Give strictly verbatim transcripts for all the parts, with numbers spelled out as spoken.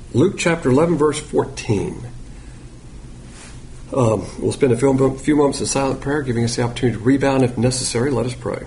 Luke chapter eleven, verse fourteen. Um, we'll spend a few, few moments in silent prayer, giving us the opportunity to rebound if necessary. Let us pray.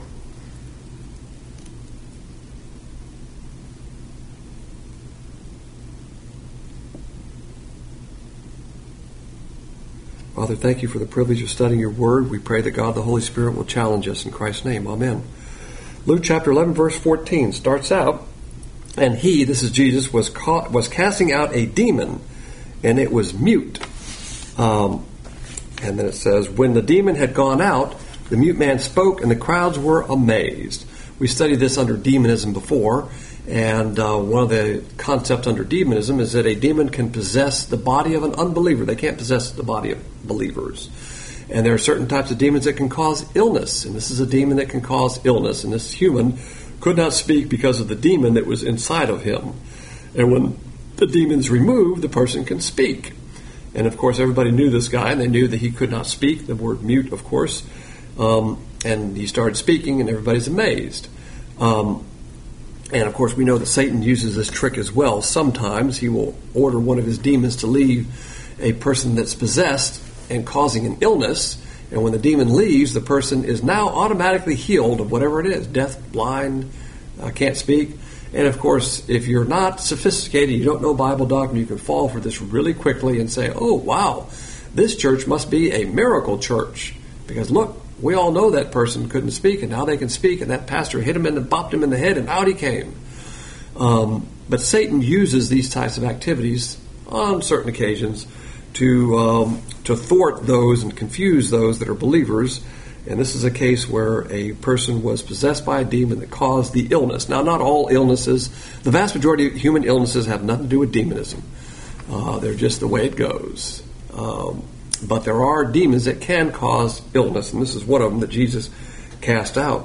Father, thank you for the privilege of studying your word. We pray that God the Holy Spirit will challenge us in Christ's name. Amen. Luke chapter eleven, verse fourteen starts out, and he, this is Jesus, was caught, was casting out a demon, and it was mute. Um, and then it says, when the demon had gone out, the mute man spoke, and the crowds were amazed. We studied this under demonism before, and uh, one of the concepts under demonism is that a demon can possess the body of an unbeliever. They can't possess the body of believers. And there are certain types of demons that can cause illness, and this is a demon that can cause illness, and this human could not speak because of the demon that was inside of him. And when the demon's removed, the person can speak. And of course, everybody knew this guy, and they knew that he could not speak, the word mute, of course. Um, and he started speaking, and everybody's amazed. Um, and of course, we know that Satan uses this trick as well. Sometimes he will order one of his demons to leave a person that's possessed and causing an illness. And when the demon leaves, the person is now automatically healed of whatever it is, deaf, blind, uh, can't speak. And of course, if you're not sophisticated, you don't know Bible doctrine, you can fall for this really quickly and say, oh, wow, this church must be a miracle church. Because look, we all know that person couldn't speak, and now they can speak, and that pastor hit him and bopped him in the head, and out he came. Um, but Satan uses these types of activities on certain occasions to um, to thwart those and confuse those that are believers. And this is a case where a person was possessed by a demon that caused the illness. Now, not all illnesses, the vast majority of human illnesses have nothing to do with demonism. Uh, they're just the way it goes. Um, but there are demons that can cause illness, and this is one of them that Jesus cast out.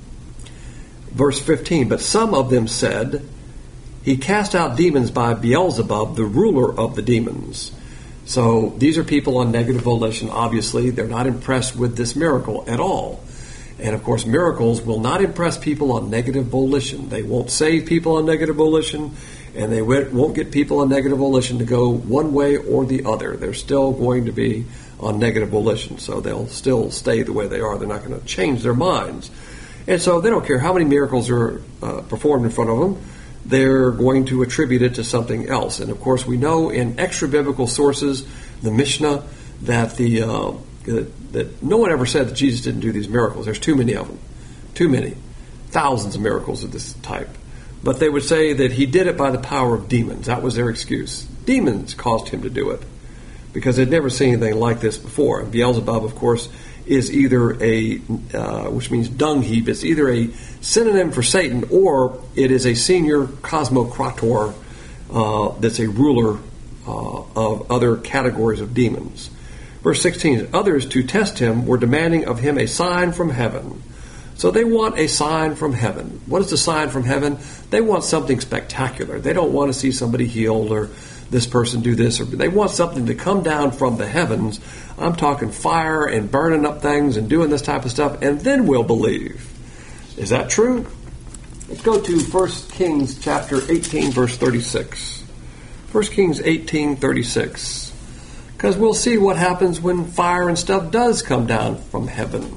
Verse fifteen, but some of them said, he cast out demons by Beelzebub, the ruler of the demons. So these are people on negative volition. Obviously, they're not impressed with this miracle at all. And of course, miracles will not impress people on negative volition. They won't save people on negative volition, and they won't get people on negative volition to go one way or the other. They're still going to be on negative volition, so they'll still stay the way they are. They're not going to change their minds. And so they don't care how many miracles are uh, performed in front of them. They're going to attribute it to something else. And of course, we know in extra-biblical sources, the Mishnah, that the uh, that, that no one ever said that Jesus didn't do these miracles. There's too many of them. Too many. Thousands of miracles of this type. But they would say that he did it by the power of demons. That was their excuse. Demons caused him to do it, because they'd never seen anything like this before. And Beelzebub, of course, is either a, uh, which means dung heap, it's either a synonym for Satan, or it is a senior cosmocrator uh, that's a ruler uh, of other categories of demons. Verse sixteen, others to test him were demanding of him a sign from heaven. So they want a sign from heaven. What is the sign from heaven? They want something spectacular. They don't want to see somebody healed or this person do this, or they want something to come down from the heavens. I'm talking fire and burning up things and doing this type of stuff, and then we'll believe. Is that true? Let's go to First Kings chapter eighteen, verse thirty-six. First Kings eighteen, thirty-six. Because we'll see what happens when fire and stuff does come down from heaven.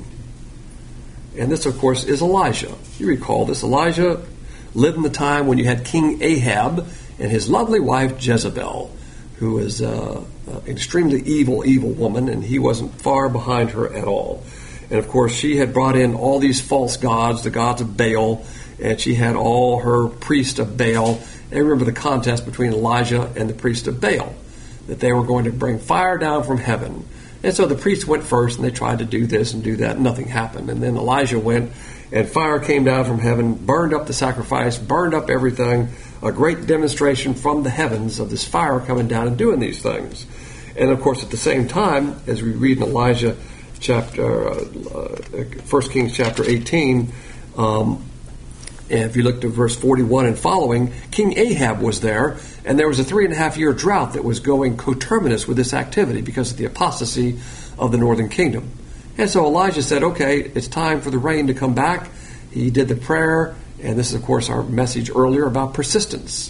And this, of course, is Elijah. You recall this. Elijah lived in the time when you had King Ahab and his lovely wife Jezebel, who was uh, an extremely evil, evil woman, and he wasn't far behind her at all. And of course, she had brought in all these false gods, the gods of Baal, and she had all her priests of Baal. And remember the contest between Elijah and the priest of Baal, that they were going to bring fire down from heaven. And so the priests went first, and they tried to do this and do that, and nothing happened. And then Elijah went, and fire came down from heaven, burned up the sacrifice, burned up everything, a great demonstration from the heavens of this fire coming down and doing these things. And of course, at the same time, as we read in Elijah chapter, uh, uh, First Kings chapter eighteen, um, and if you look to verse forty-one and following, King Ahab was there, and there was a three and a half year drought that was going coterminous with this activity because of the apostasy of the northern kingdom. And so Elijah said, okay, it's time for the rain to come back. He did the prayer, and this is, of course, our message earlier about persistence.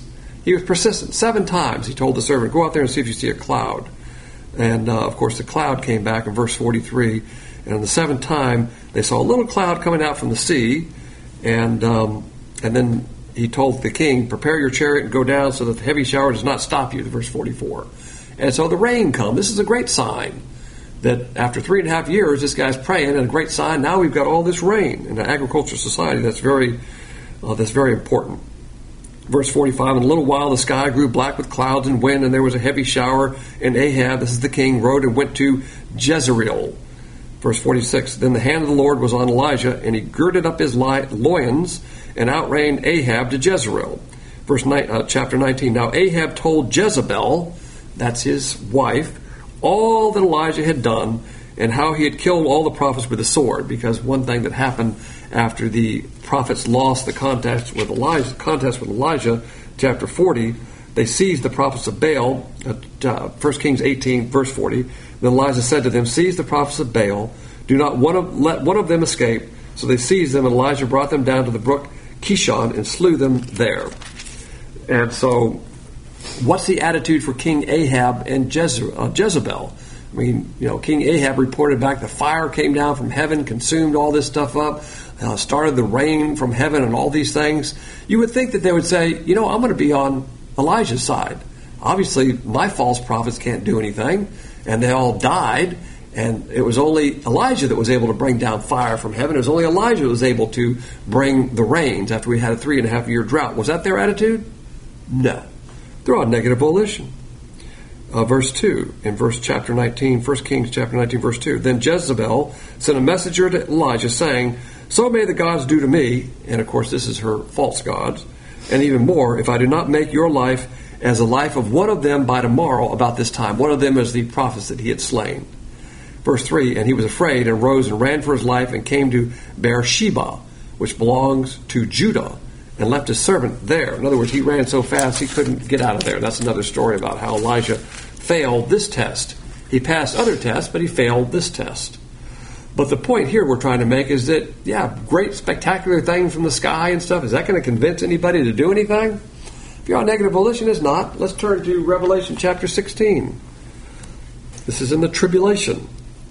he was persistent. Seven times he told the servant, go out there and see if you see a cloud. And, uh, of course, the cloud came back in verse forty-three. And on the seventh time, they saw a little cloud coming out from the sea. And um, and then he told the king, prepare your chariot and go down so that the heavy shower does not stop you, verse forty-four. And so the rain come. This is a great sign that after three and a half years, this guy's praying, and a great sign, now we've got all this rain. In an agricultural society, that's very, uh, that's very important. Verse forty-five, in a little while the sky grew black with clouds and wind, and there was a heavy shower, and Ahab, this is the king, rode and went to Jezreel. Verse forty-six, then the hand of the Lord was on Elijah, and he girded up his loins and outran Ahab to Jezreel. Verse ni- uh, chapter nineteen, now Ahab told Jezebel, that's his wife, all that Elijah had done and how he had killed all the prophets with the sword. Because one thing that happened after the prophets lost the contest with Elijah, contest with Elijah, chapter forty, they seized the prophets of Baal, uh, First Kings eighteen, verse forty. Then Elijah said to them, seize the prophets of Baal, do not one of, let one of them escape. So they seized them, and Elijah brought them down to the brook Kishon and slew them there. And so, what's the attitude for King Ahab and Jeze- uh, Jezebel? I mean, you know, King Ahab reported back the fire came down from heaven, consumed all this stuff up, uh, started the rain from heaven and all these things. You would think that they would say, you know, I'm going to be on Elijah's side. Obviously, my false prophets can't do anything, and they all died, and it was only Elijah that was able to bring down fire from heaven. It was only Elijah that was able to bring the rains after we had a three and a half year drought. Was that their attitude? No. They're on negative volition. Uh, verse two, in verse chapter nineteen, First Kings chapter nineteen, verse two. Then Jezebel sent a messenger to Elijah saying, so may the gods do to me, and of course this is her false gods, and even more, if I do not make your life as the life of one of them by tomorrow about this time. One of them is the prophets that he had slain. Verse three, and he was afraid and rose and ran for his life and came to Beersheba, which belongs to Judah, and left his servant there. In other words, he ran so fast he couldn't get out of there. That's another story about how Elijah failed this test. He passed other tests, but he failed this test. But the point here we're trying to make is that, yeah, great spectacular things from the sky and stuff, is that going to convince anybody to do anything? If you're on negative volition, it's not. Let's turn to Revelation chapter sixteen. This is in the tribulation.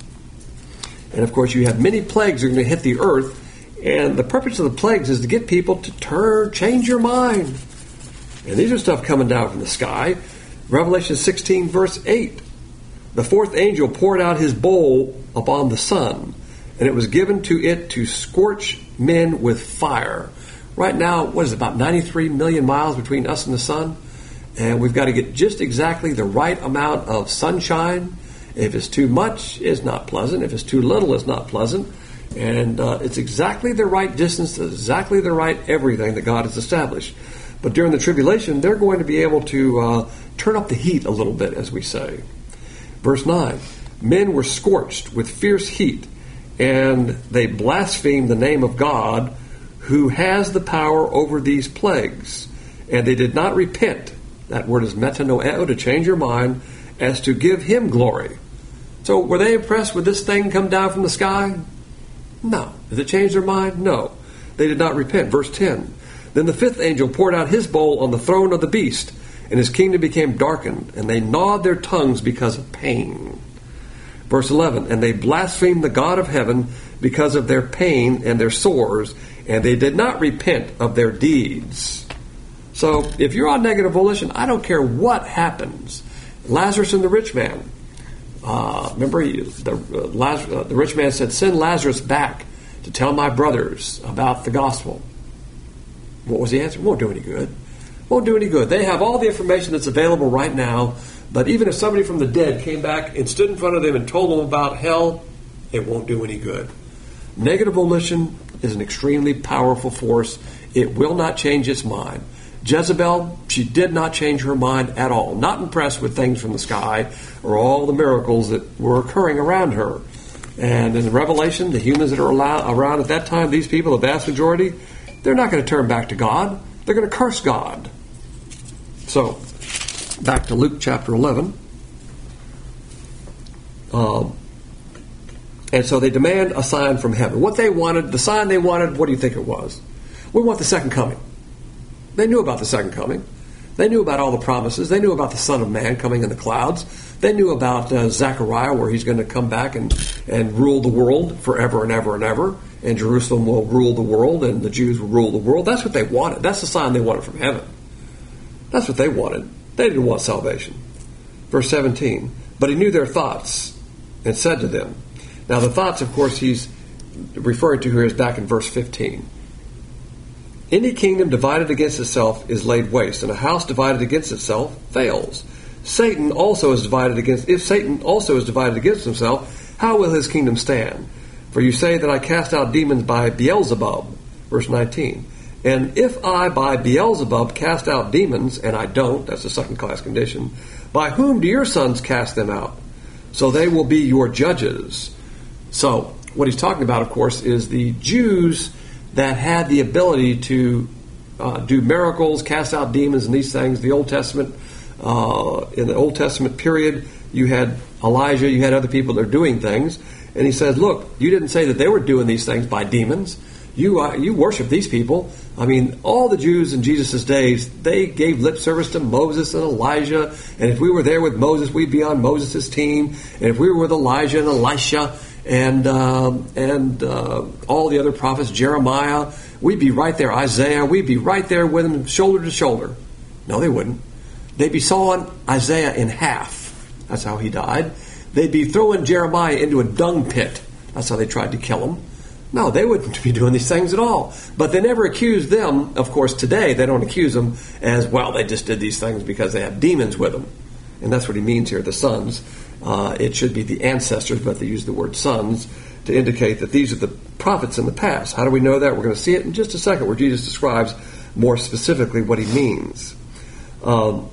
And of course, you have many plagues that are going to hit the earth. And the purpose of the plagues is to get people to turn, change your mind. And these are stuff coming down from the sky. Revelation sixteen, verse eight. The fourth angel poured out his bowl upon the sun, and it was given to it to scorch men with fire. Right now, what is it, about ninety-three million miles between us and the sun? And we've got to get just exactly the right amount of sunshine. If it's too much, it's not pleasant. If it's too little, it's not pleasant. And uh, it's exactly the right distance, exactly the right everything that God has established. But during the tribulation, they're going to be able to uh, turn up the heat a little bit, as we say. Verse nine, men were scorched with fierce heat, and they blasphemed the name of God, who has the power over these plagues. And they did not repent, that word is metanoeo, to change your mind, as to give him glory. So were they impressed with this thing come down from the sky? No. Did it change their mind? No. They did not repent. Verse ten. Then the fifth angel poured out his bowl on the throne of the beast, and his kingdom became darkened, and they gnawed their tongues because of pain. Verse eleven. And they blasphemed the God of heaven because of their pain and their sores, and they did not repent of their deeds. So if you're on negative volition, I don't care what happens. Lazarus and the rich man. Uh, remember, he, the, uh, Lazarus, uh, the rich man said, send Lazarus back to tell my brothers about the gospel. What was the answer? Won't do any good. Won't do any good. They have all the information that's available right now, but even if somebody from the dead came back and stood in front of them and told them about hell, it won't do any good. Negative volition is an extremely powerful force. It will not change its mind. Jezebel, she did not change her mind at all. Not impressed with things from the sky or all the miracles that were occurring around her. And in Revelation, the humans that are around at that time, these people, the vast majority, they're not going to turn back to God. They're going to curse God. So, back to Luke chapter eleven. Um, and so they demand a sign from heaven. What they wanted, the sign they wanted, what do you think it was? We want the second coming. They knew about the second coming. They knew about all the promises. They knew about the Son of Man coming in the clouds. They knew about uh, Zechariah, where he's going to come back and, and rule the world forever and ever and ever. And Jerusalem will rule the world, and the Jews will rule the world. That's what they wanted. That's the sign they wanted from heaven. That's what they wanted. They didn't want salvation. Verse seventeen, but he knew their thoughts and said to them. Now the thoughts, of course, he's referring to here is back in verse fifteen. Any kingdom divided against itself is laid waste, and a house divided against itself fails. Satan also is divided against, if Satan also is divided against himself, how will his kingdom stand? For you say that I cast out demons by Beelzebub. Verse nineteen. And if I by Beelzebub cast out demons, and I don't, that's a second class condition, by whom do your sons cast them out? So they will be your judges. So, what he's talking about, of course, is the Jews that had the ability to uh, do miracles, cast out demons and these things. The Old Testament, uh, in the Old Testament period, you had Elijah, you had other people that are doing things. And he says, look, you didn't say that they were doing these things by demons. You uh, you worship these people. I mean, all the Jews in Jesus' days, they gave lip service to Moses and Elijah. And if we were there with Moses, we'd be on Moses' team. And if we were with Elijah and Elisha and uh, and uh, all the other prophets, Jeremiah, we'd be right there. Isaiah, we'd be right there with them, shoulder to shoulder. No, they wouldn't. They'd be sawing Isaiah in half. That's how he died. They'd be throwing Jeremiah into a dung pit. That's how they tried to kill him. No, they wouldn't be doing these things at all. But they never accused them. Of course, today they don't accuse them as, well, they just did these things because they have demons with them. And that's what he means here, the sons. Uh, it should be the ancestors, but they use the word sons to indicate that these are the prophets in the past. How do we know that? We're going to see it in just a second where Jesus describes more specifically what he means. Um,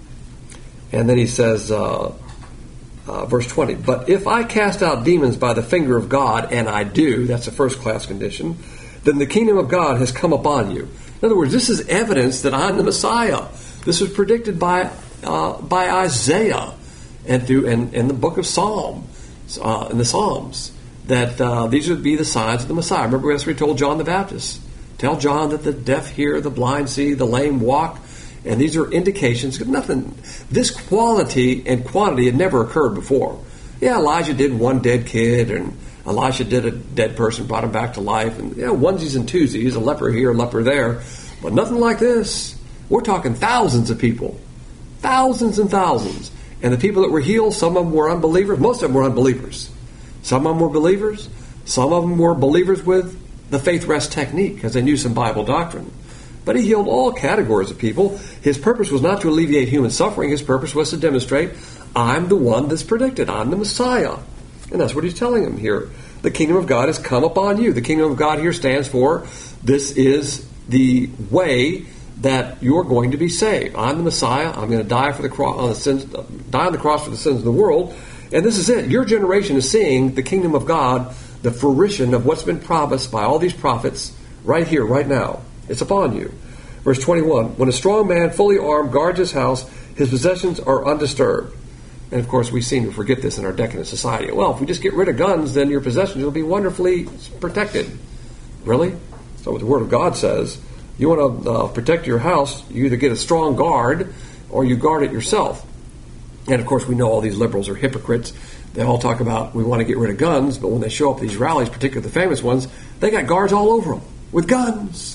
and then he says... Uh, Uh, verse twenty, but if I cast out demons by the finger of God, and I do, that's a first class condition, then the kingdom of God has come upon you. In other words, this is evidence that I'm the Messiah. This was predicted by uh, by Isaiah and through and in the book of Psalm, uh, in the Psalms, that uh, these would be the signs of the Messiah. Remember that's what he told John the Baptist. Tell John that the deaf hear, the blind see, the lame walk. And these are indications. Nothing. This quality and quantity had never occurred before. Yeah, Elijah did one dead kid, and Elisha did a dead person, brought him back to life, and yeah, onesies and twosies, a leper here, a leper there, but nothing like this. We're talking thousands of people, thousands and thousands, and the people that were healed, some of them were unbelievers. Most of them were unbelievers. Some of them were believers. Some of them were believers with the faith rest technique because they knew some Bible doctrine. But he healed all categories of people. His purpose was not to alleviate human suffering. His purpose was to demonstrate, I'm the one that's predicted. I'm the Messiah. And that's what he's telling them here. The kingdom of God has come upon you. The kingdom of God here stands for, this is the way that you're going to be saved. I'm the Messiah. I'm going to die for the cross, on the sins, die on the cross for the sins of the world. And this is it. Your generation is seeing the kingdom of God, the fruition of what's been promised by all these prophets right here, right now. It's upon you. Verse twenty-one, when a strong man fully armed guards his house, his possessions are undisturbed. And of course we seem to forget this in our decadent society. Well, if we just get rid of guns, then your possessions will be wonderfully protected. Really? So what the Word of God says, you want to uh, protect your house, you either get a strong guard or you guard it yourself. And of course we know all these liberals are hypocrites. They all talk about we want to get rid of guns, but when they show up at these rallies, particularly the famous ones, they got guards all over them with guns.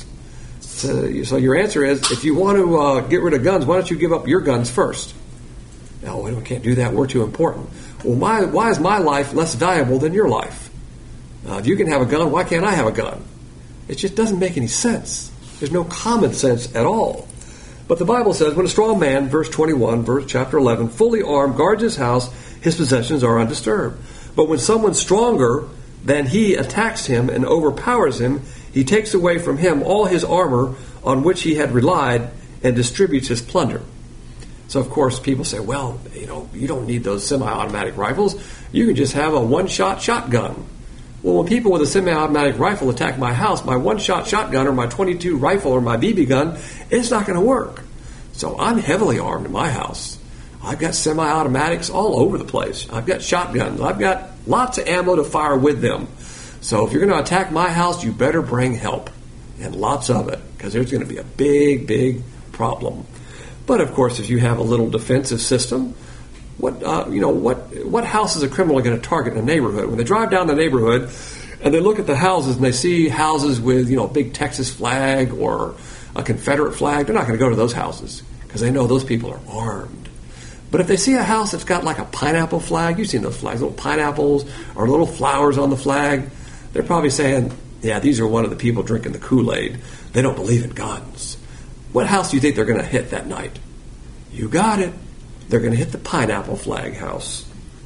So, so your answer is, if you want to uh, get rid of guns, why don't you give up your guns first? No, we can't do that. We're too important. Well, my, why is my life less valuable than your life? Uh, if you can have a gun, why can't I have a gun? It just doesn't make any sense. There's no common sense at all. But the Bible says, when a strong man, verse twenty-one, verse chapter eleven, fully armed, guards his house, his possessions are undisturbed. But when someone stronger than he attacks him and overpowers him, he takes away from him all his armor on which he had relied and distributes his plunder. So, of course, people say, well, you know, you don't need those semi-automatic rifles. You can just have a one-shot shotgun. Well, when people with a semi-automatic rifle attack my house, my one-shot shotgun or my twenty-two rifle or my B B gun, it's not going to work. So I'm heavily armed in my house. I've got semi-automatics all over the place. I've got shotguns. I've got lots of ammo to fire with them. So if you're going to attack my house, you better bring help, and lots of it, because there's going to be a big, big problem. But of course, if you have a little defensive system, what uh, you know, what what house is a criminal going to target in a neighborhood? When they drive down the neighborhood and they look at the houses and they see houses with, you know, a big Texas flag or a Confederate flag, they're not going to go to those houses because they know those people are armed. But if they see a house that's got like a pineapple flag, you've seen those flags, little pineapples or little flowers on the flag, they're probably saying, yeah, these are one of the people drinking the Kool-Aid. They don't believe in guns. What house do you think they're going to hit that night? You got it. They're going to hit the pineapple flag house.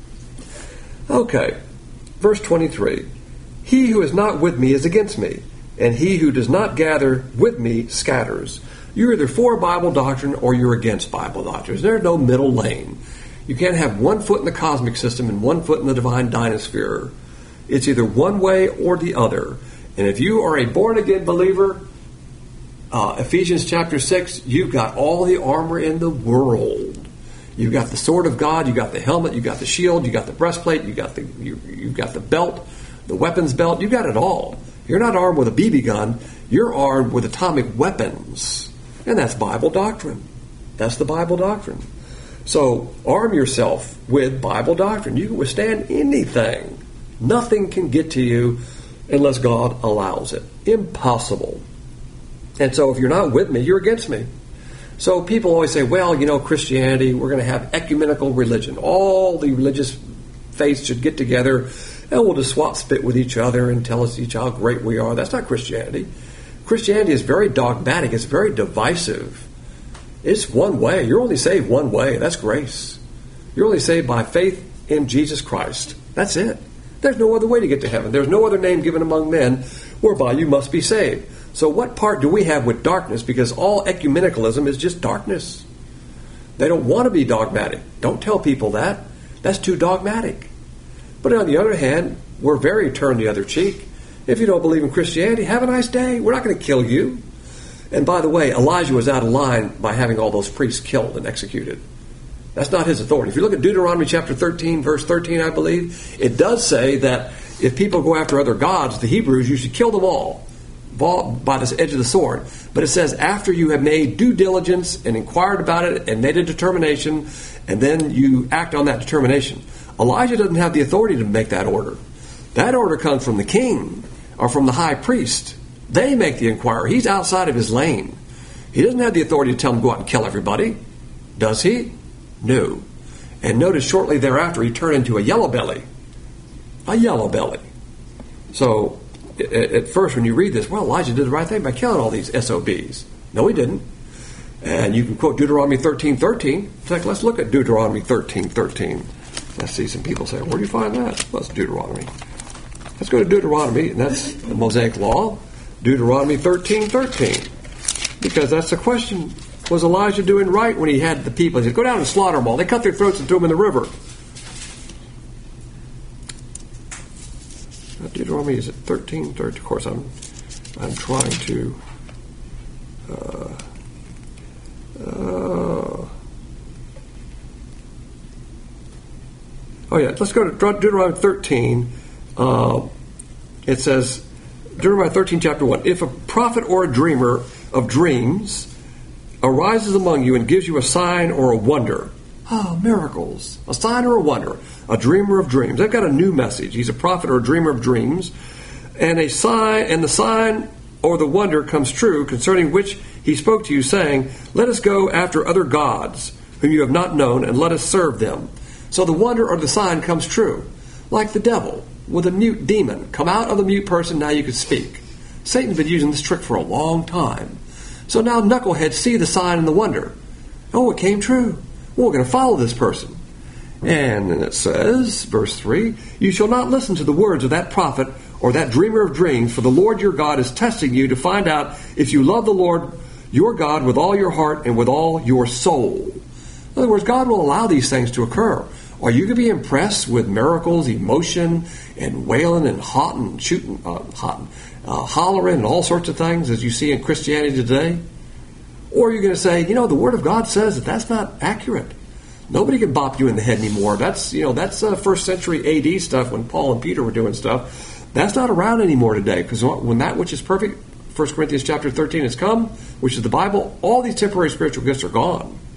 Okay, verse twenty-three. He who is not with me is against me, and he who does not gather with me scatters. You're either for Bible doctrine or you're against Bible doctrine. There's no middle lane. You can't have one foot in the cosmic system and one foot in the divine dynasphere. It's either one way or the other. And if you are a born-again believer, uh, Ephesians chapter six, you've got all the armor in the world. You've got the sword of God, you've got the helmet, you've got the shield, you've got the breastplate, you've got the, you, you've got the belt, the weapons belt, you've got it all. You're not armed with a B B gun, you're armed with atomic weapons. And that's Bible doctrine. That's the Bible doctrine. So arm yourself with Bible doctrine. You can withstand anything. Nothing can get to you unless God allows it. Impossible. And so if you're not with me, you're against me. So people always say, well, you know, Christianity, we're going to have ecumenical religion. All the religious faiths should get together and we'll just swap spit with each other and tell us each how great we are. That's not Christianity. Christianity is very dogmatic. It's very divisive. It's one way. You're only saved one way. That's grace. You're only saved by faith in Jesus Christ. That's it. There's no other way to get to heaven. There's no other name given among men whereby you must be saved. So what part do we have with darkness? Because all ecumenicalism is just darkness. They don't want to be dogmatic. Don't tell people that. That's too dogmatic. But on the other hand, we're very turn the other cheek. If you don't believe in Christianity, have a nice day. We're not going to kill you. And by the way, Elijah was out of line by having all those priests killed and executed. That's not his authority. If you look at Deuteronomy chapter thirteen, verse thirteen, I believe, it does say that if people go after other gods, the Hebrews, you should kill them all by the edge of the sword. But it says after you have made due diligence and inquired about it and made a determination, and then you act on that determination. Elijah doesn't have the authority to make that order. That order comes from the king or from the high priest. They make the inquiry. He's outside of his lane. He doesn't have the authority to tell them to go out and kill everybody. Does he? No. And notice shortly thereafter he turned into a yellow belly. A yellow belly. So at first when you read this, well, Elijah did the right thing by killing all these S O Bs. No, he didn't. And you can quote Deuteronomy thirteen thirteen. In fact, let's look at Deuteronomy thirteen thirteen. Let's see some people say, where do you find that? Well, it's Deuteronomy. Let's go to Deuteronomy, and that's the Mosaic Law. Deuteronomy thirteen thirteen. Because that's the question. Was Elijah doing right when he had the people? He said, go down and slaughter them all. They cut their throats and threw them in the river. Deuteronomy is at thirteen thirteen. Of course, I'm I'm trying to. Uh, uh, oh yeah, let's go to Deuteronomy thirteen. Uh, it says, Deuteronomy thirteen, chapter one. If a prophet or a dreamer of dreams arises among you and gives you a sign or a wonder. Oh, miracles. A sign or a wonder. A dreamer of dreams. They've got a new message. He's a prophet or a dreamer of dreams. And a sign, and the sign or the wonder comes true concerning which he spoke to you, saying, let us go after other gods whom you have not known, and let us serve them. So the wonder or the sign comes true. Like the devil with a mute demon. Come out of the mute person, now you can speak. Satan's been using this trick for a long time. So now knuckleheads see the sign and the wonder. Oh, it came true. Well, we're going to follow this person. And then it says, verse three, you shall not listen to the words of that prophet or that dreamer of dreams, for the Lord your God is testing you to find out if you love the Lord your God with all your heart and with all your soul. In other words, God will allow these things to occur. Are you going to be impressed with miracles, emotion, and wailing and hot and shooting, uh, hot, uh, hollering and all sorts of things as you see in Christianity today? Or are you going to say, you know, the Word of God says that that's not accurate. Nobody can bop you in the head anymore. That's, you know, that's uh, first century A D stuff when Paul and Peter were doing stuff. That's not around anymore today, because when that which is perfect, First Corinthians chapter thirteen, has come, which is the Bible, all these temporary spiritual gifts are gone.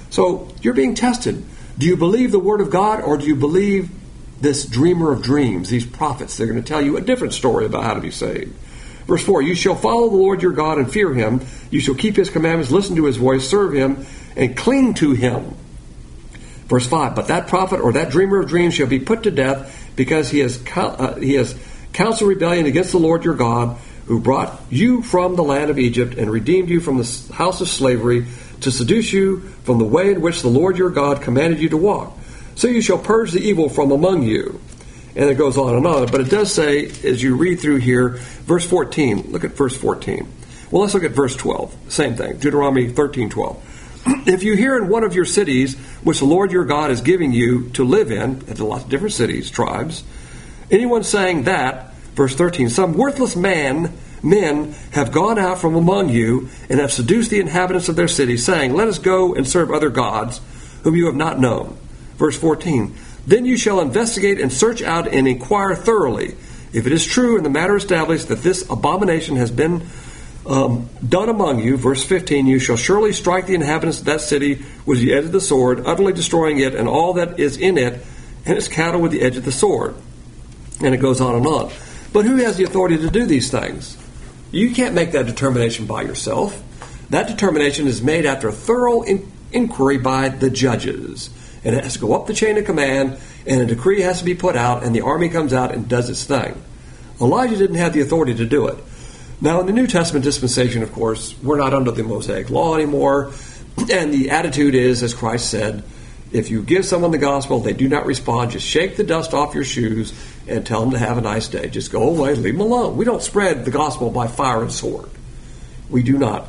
So you're being tested. Do you believe the Word of God, or do you believe this dreamer of dreams, these prophets? They're going to tell you a different story about how to be saved. Verse four, you shall follow the Lord your God and fear him. You shall keep his commandments, listen to his voice, serve him, and cling to him. Verse five, but that prophet or that dreamer of dreams shall be put to death, because he has uh, he has counseled rebellion against the Lord your God, who brought you from the land of Egypt and redeemed you from the house of slavery, to seduce you from the way in which the Lord your God commanded you to walk. So you shall purge the evil from among you. And it goes on and on. But it does say, as you read through here, verse fourteen. Look at verse fourteen. Well, let's look at verse twelve. Same thing. Deuteronomy thirteen twelve. If you hear in one of your cities, which the Lord your God is giving you to live in, at lots of different cities, tribes, anyone saying that, verse thirteen, some worthless man, men have gone out from among you and have seduced the inhabitants of their cities, saying, let us go and serve other gods, whom you have not known. Verse fourteen, then you shall investigate and search out and inquire thoroughly, if it is true and the matter established that this abomination has been um, done among you. Verse fifteen, you shall surely strike the inhabitants of that city with the edge of the sword, utterly destroying it and all that is in it, and its cattle with the edge of the sword. And it goes on and on. But who has the authority to do these things? You can't make that determination by yourself. That determination is made after a thorough in- inquiry by the judges. And it has to go up the chain of command, and a decree has to be put out, and the army comes out and does its thing. Elijah didn't have the authority to do it. Now, in the New Testament dispensation, of course, we're not under the Mosaic law anymore, and the attitude is, as Christ said, if you give someone the gospel, they do not respond, just shake the dust off your shoes and tell them to have a nice day. Just go away, leave them alone. We don't spread the gospel by fire and sword. We do not.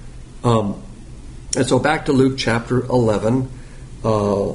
Um, and so back to Luke chapter eleven, uh,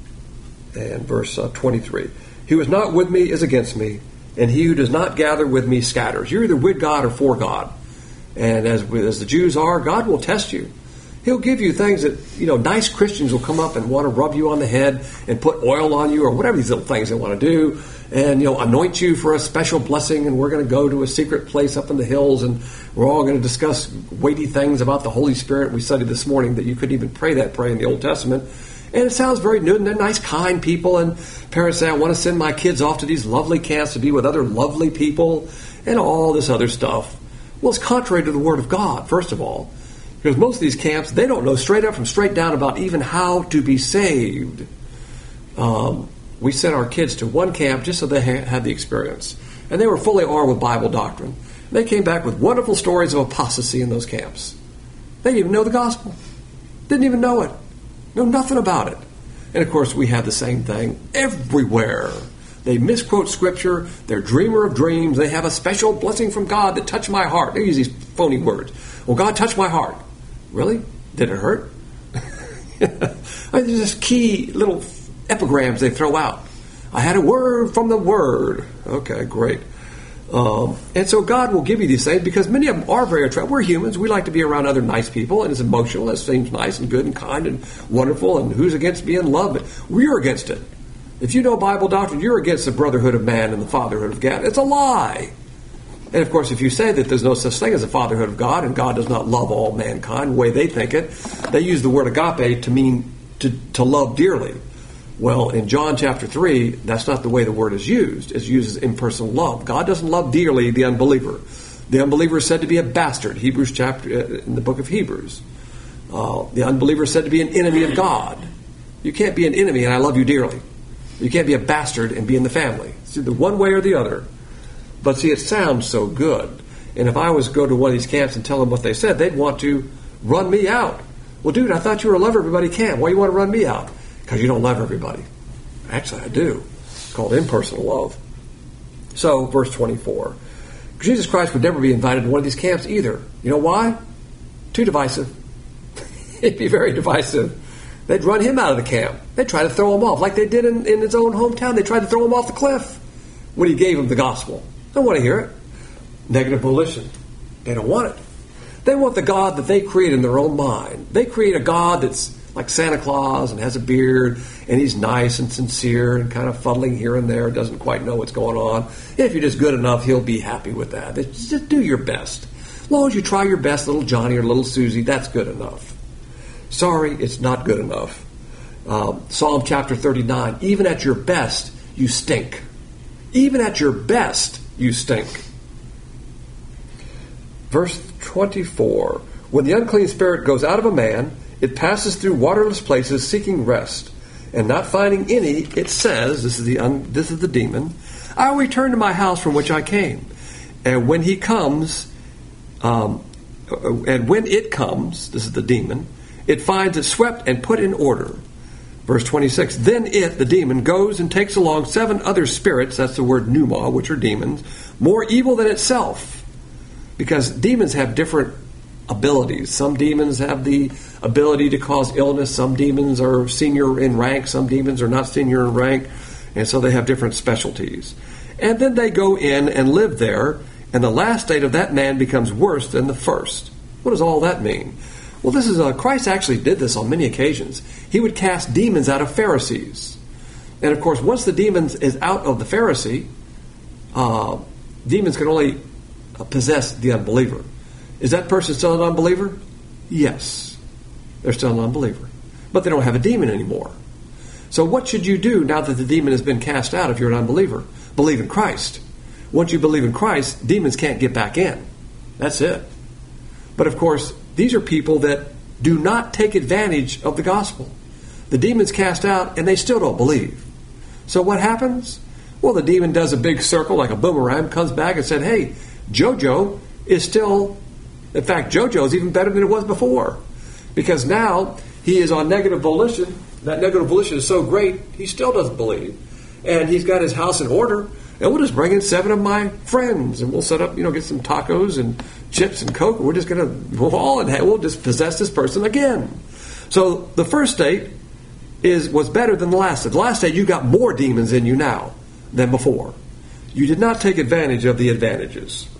and verse uh, twenty-three. He who is not with me is against me, and he who does not gather with me scatters. You're either with God or for God. And as, as the Jews are, God will test you. He'll give you things that, you know, nice Christians will come up and want to rub you on the head and put oil on you or whatever these little things they want to do, and, you know, anoint you for a special blessing, and we're going to go to a secret place up in the hills, and we're all going to discuss weighty things about the Holy Spirit. We studied this morning that you couldn't even pray that prayer in the Old Testament. And it sounds very new, and they're nice, kind people, and parents say, I want to send my kids off to these lovely camps to be with other lovely people, and all this other stuff. Well, it's contrary to the Word of God, first of all, because most of these camps, they don't know straight up from straight down about even how to be saved. Um, we sent our kids to one camp just so they ha- had the experience, and they were fully armed with Bible doctrine. They came back with wonderful stories of apostasy in those camps. They didn't even know the gospel. Didn't even know it. Know nothing about it. And of course, we have the same thing everywhere. They misquote Scripture. They're dreamer of dreams. They have a special blessing from God that touched my heart. They use these phony words. Well, God touched my heart. Really? Did it hurt? There's just key little epigrams they throw out. I had a word from the Word. Okay, great. Um, and so God will give you these things because many of them are very attractive. We're humans. We like to be around other nice people, and it's emotional. It seems nice and good and kind and wonderful, and who's against being loved? We're against it. If you know Bible doctrine, you're against the brotherhood of man and the fatherhood of God. It's a lie. And of course, if you say that there's no such thing as a fatherhood of God, and God does not love all mankind the way they think it, they use the word agape to mean to, to love dearly. Well, in John chapter three, that's not the way the word is used. It's used as impersonal love. God doesn't love dearly the unbeliever. The unbeliever is said to be a bastard. Hebrews chapter in the book of Hebrews. Uh, the unbeliever is said to be an enemy of God. You can't be an enemy and I love you dearly. You can't be a bastard and be in the family. It's either one way or the other. But see, it sounds so good. And if I was to go to one of these camps and tell them what they said, they'd want to run me out. Well, dude, I thought you were a love everybody camp. Why do you want to run me out? Because you don't love everybody. Actually, I do. It's called impersonal love. So, verse twenty-four. Jesus Christ would never be invited to one of these camps either. You know why? Too divisive. It'd be very divisive. They'd run him out of the camp. They'd try to throw him off, like they did in, in his own hometown. They tried to throw him off the cliff when he gave them the gospel. They don't want to hear it. Negative volition. They don't want it. They want the God that they create in their own mind. They create a God that's like Santa Claus and has a beard and he's nice and sincere and kind of fuddling here and there, doesn't quite know what's going on. If you're just good enough, he'll be happy with that. It's just do your best. As long as you try your best, little Johnny or little Susie, that's good enough. Sorry, it's not good enough. Um, Psalm chapter thirty-nine, even at your best, you stink. Even at your best, you stink. Verse twenty-four, when the unclean spirit goes out of a man, it passes through waterless places seeking rest, and not finding any, it says, this is the un, this is the demon, I will return to my house from which I came. And when he comes, um, and when it comes, this is the demon, it finds it swept and put in order. Verse twenty-six, then it, the demon, goes and takes along seven other spirits, that's the word pneuma, which are demons, more evil than itself. Because demons have different abilities. Some demons have the ability to cause illness. Some demons are senior in rank. Some demons are not senior in rank. And so they have different specialties. And then they go in and live there, and the last state of that man becomes worse than the first. What does all that mean? Well, this is uh, Christ actually did this on many occasions. He would cast demons out of Pharisees. And of course, once the demons is out of the Pharisee, uh, demons can only possess the unbeliever. Is that person still an unbeliever? Yes. They're still an unbeliever. But they don't have a demon anymore. So what should you do now that the demon has been cast out if you're an unbeliever? Believe in Christ. Once you believe in Christ, demons can't get back in. That's it. But of course, these are people that do not take advantage of the gospel. The demon's cast out and they still don't believe. So what happens? Well, the demon does a big circle like a boomerang, comes back and said, hey, Jojo is still, in fact, Jojo is even better than it was before. Because now he is on negative volition. That negative volition is so great, he still doesn't believe. And he's got his house in order. And we'll just bring in seven of my friends, and we'll set up, you know, get some tacos and chips and Coke, and we're just going to go all and we'll just possess this person again. So the first state is was better than the last state. The last state, you got more demons in you now than before. You did not take advantage of the advantages.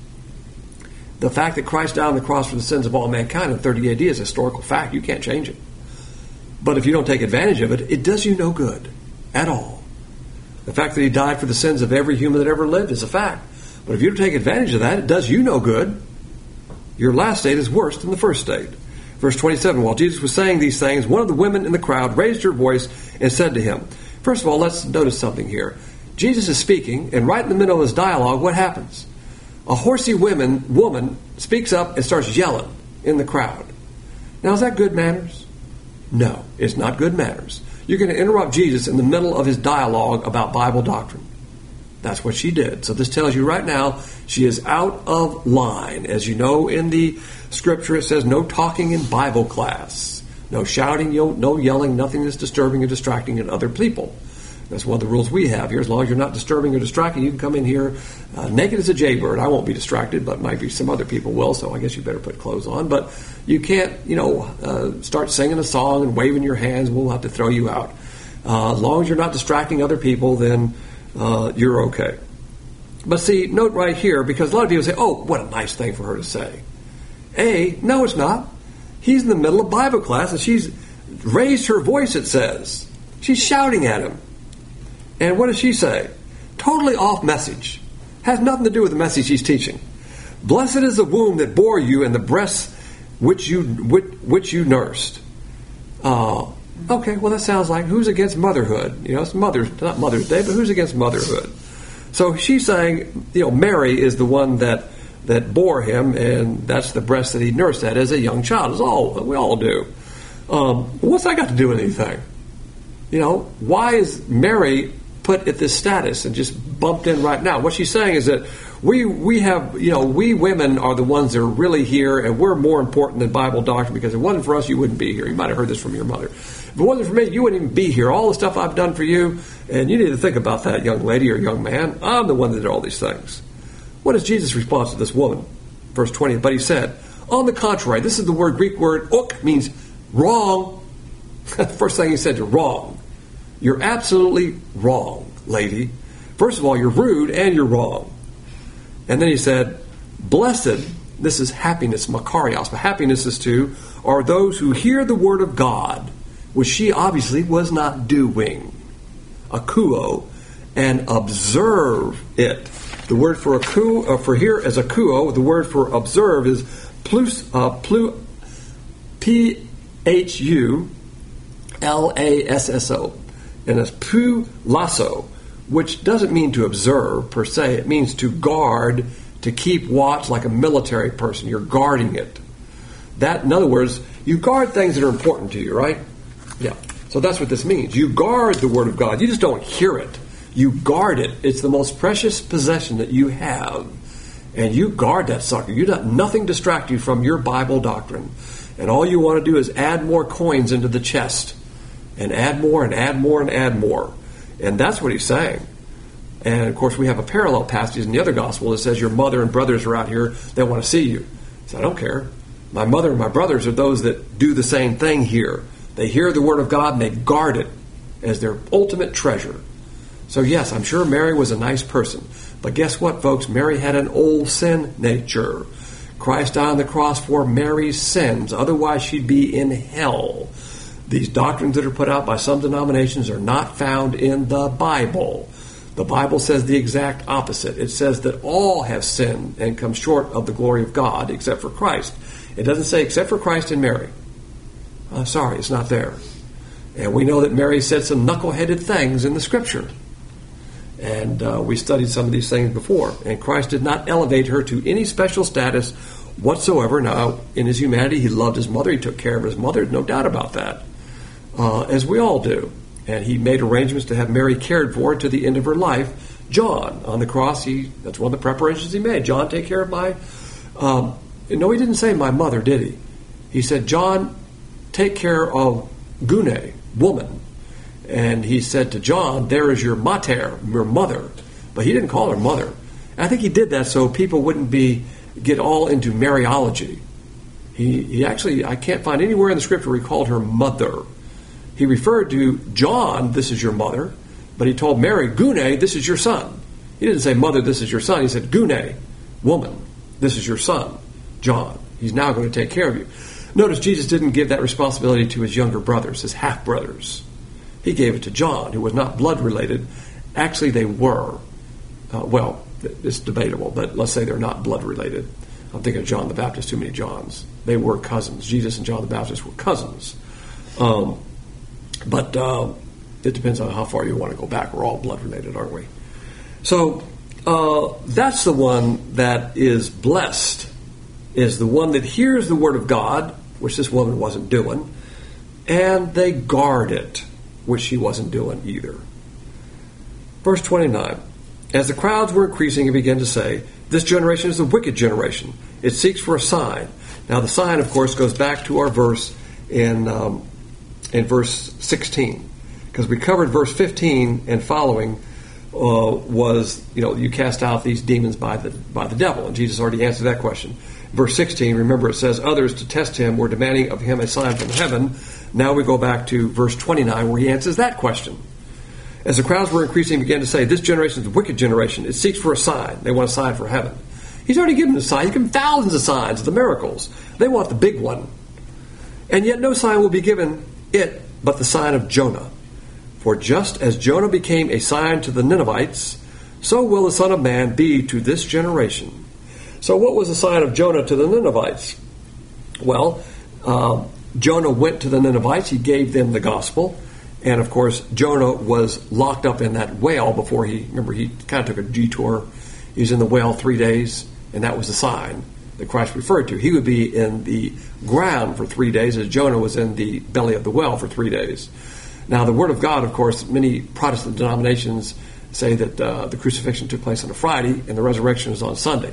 The fact that Christ died on the cross for the sins of all mankind in thirty A D is a historical fact. You can't change it. But if you don't take advantage of it, it does you no good at all. The fact that he died for the sins of every human that ever lived is a fact. But if you don't take advantage of that, it does you no good. Your last state is worse than the first state. Verse twenty-seven, while Jesus was saying these things, one of the women in the crowd raised her voice and said to him, first of all, let's notice something here. Jesus is speaking, and right in the middle of his dialogue, what happens? A horsey woman, woman speaks up and starts yelling in the crowd. Now, is that good manners? No, it's not good manners. You're going to interrupt Jesus in the middle of his dialogue about Bible doctrine. That's what she did. So this tells you right now she is out of line. As you know, in the scripture it says no talking in Bible class. No shouting, no yelling, nothing that's disturbing or distracting in other people. That's one of the rules we have here. As long as you're not disturbing or distracting, you can come in here uh, naked as a jaybird. I won't be distracted, but might be some other people will, so I guess you better put clothes on. But you can't, you know, uh, start singing a song and waving your hands. We'll have to throw you out. Uh, as long as you're not distracting other people, then uh, you're okay. But see, note right here, because a lot of people say, oh, what a nice thing for her to say. A, no, it's not. He's in the middle of Bible class, and she's raised her voice, it says. She's shouting at him. And what does she say? Totally off message. Has nothing to do with the message he's teaching. Blessed is the womb that bore you and the breasts which you which, which you nursed. Uh, okay, well that sounds like who's against motherhood? You know, it's Mother's not Mother's Day, but who's against motherhood? So she's saying, you know, Mary is the one that that bore him, and that's the breast that he nursed at as a young child. As all we all do. Um, what's that got to do with anything? You know, why is Mary put at this status and just bumped in right now? What she's saying is that we we have, you know, we women are the ones that are really here, and we're more important than Bible doctrine, because if it wasn't for us, you wouldn't be here. You might have heard this from your mother. If it wasn't for me, you wouldn't even be here. All the stuff I've done for you, and you need to think about that, young lady or young man. I'm the one that did all these things. What is Jesus' response to this woman? Verse twenty, but he said, on the contrary, this is the word, Greek word, uk, means wrong. First thing he said to wrong. You're absolutely wrong, lady. First of all, you're rude and you're wrong. And then he said, blessed, this is happiness, makarios, but happiness is to, are those who hear the word of God, which she obviously was not doing, akuo, and observe it. The word for akuo, uh, for here as akuo, the word for observe is plus, uh, plu, p, H U L A S S O. And it's pu lasso, which doesn't mean to observe per se. It means to guard, to keep watch like a military person. You're guarding it. That, in other words, you guard things that are important to you, right? Yeah. So that's what this means. You guard the Word of God. You just don't hear it. You guard it. It's the most precious possession that you have. And you guard that sucker. You let nothing distract you from your Bible doctrine. And all you want to do is add more coins into the chest. And add more and add more and add more. And that's what he's saying. And, of course, we have a parallel passage in the other gospel that says your mother and brothers are out here that want to see you. So I don't care. My mother and my brothers are those that do the same thing here. They hear the Word of God and they guard it as their ultimate treasure. So, yes, I'm sure Mary was a nice person. But guess what, folks? Mary had an old sin nature. Christ died on the cross for Mary's sins. Otherwise, she'd be in hell. These doctrines that are put out by some denominations are not found in the Bible. The Bible says the exact opposite. It says that all have sinned and come short of the glory of God except for Christ. It doesn't say except for Christ and Mary. I'm sorry, it's not there. And we know that Mary said some knuckle-headed things in the Scripture. And uh, we studied some of these things before. And Christ did not elevate her to any special status whatsoever. Now, in his humanity, he loved his mother. He took care of his mother. No doubt about that. Uh, as we all do. And he made arrangements to have Mary cared for to the end of her life. John, on the cross, he that's one of the preparations he made. John, take care of my... Um, no, he didn't say my mother, did he? He said, John, take care of Gune, woman. And he said to John, there is your mater, your mother. But he didn't call her mother. And I think he did that so people wouldn't be get all into Mariology. He, he actually, I can't find anywhere in the Scripture where he called her mother. He referred to John, this is your mother, but he told Mary, Gune, this is your son. He didn't say, mother, this is your son. He said, Gune, woman, this is your son, John. He's now going to take care of you. Notice Jesus didn't give that responsibility to his younger brothers, his half-brothers. He gave it to John, who was not blood-related. Actually, they were. Uh, well, it's debatable, but let's say they're not blood-related. I'm thinking of John the Baptist, too many Johns. They were cousins. Jesus and John the Baptist were cousins. Um, but uh, it depends on how far you want to go back. We're all blood-related, aren't we? So uh, that's the one that is blessed, is the one that hears the Word of God, which this woman wasn't doing, and they guard it, which she wasn't doing either. Verse twenty-nine. As the crowds were increasing, he began to say, this generation is a wicked generation. It seeks for a sign. Now the sign, of course, goes back to our verse in um, in verse sixteen. Because we covered verse fifteen and following uh, was, you know, you cast out these demons by the by the devil. And Jesus already answered that question. Verse sixteen, remember it says, others to test him were demanding of him a sign from heaven. Now we go back to verse twenty-nine where he answers that question. As the crowds were increasing, he began to say, this generation is a wicked generation. It seeks for a sign. They want a sign for heaven. He's already given a sign. He's given thousands of signs, the miracles. They want the big one. And yet no sign will be given it but the sign of Jonah. For just as Jonah became a sign to the Ninevites, so will the Son of Man be to this generation. So what was the sign of Jonah to the Ninevites? Well, uh, Jonah went to the Ninevites. He gave them the gospel. And, of course, Jonah was locked up in that whale before he, remember, he kind of took a detour. He was in the whale three days, and that was the sign that Christ referred to. He would be in the ground for three days as Jonah was in the belly of the whale for three days. Now, the Word of God, of course, many Protestant denominations say that uh, the crucifixion took place on a Friday and the resurrection is on Sunday.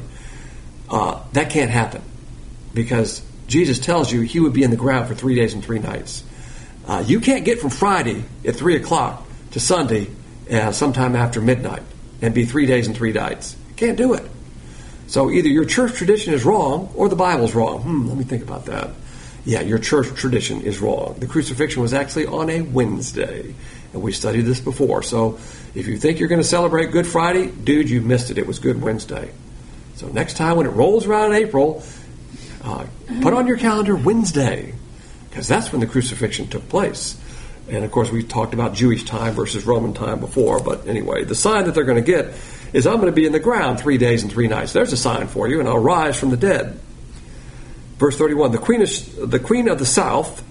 Uh, that can't happen because Jesus tells you he would be in the ground for three days and three nights. Uh, you can't get from Friday at three o'clock to Sunday uh, sometime after midnight and be three days and three nights. Can't do it. So either your church tradition is wrong or the Bible's wrong. Hmm, let me think about that. Yeah, your church tradition is wrong. The crucifixion was actually on a Wednesday, and we studied this before. So if you think you're going to celebrate Good Friday, dude, you missed it. It was Good Wednesday. So next time when it rolls around in April, uh, put on your calendar Wednesday, because that's when the crucifixion took place. And, of course, we talked about Jewish time versus Roman time before. But anyway, the sign that they're going to get is I'm going to be in the ground three days and three nights. There's a sign for you, and I'll rise from the dead. Verse thirty-one, the queen, is, the queen of the south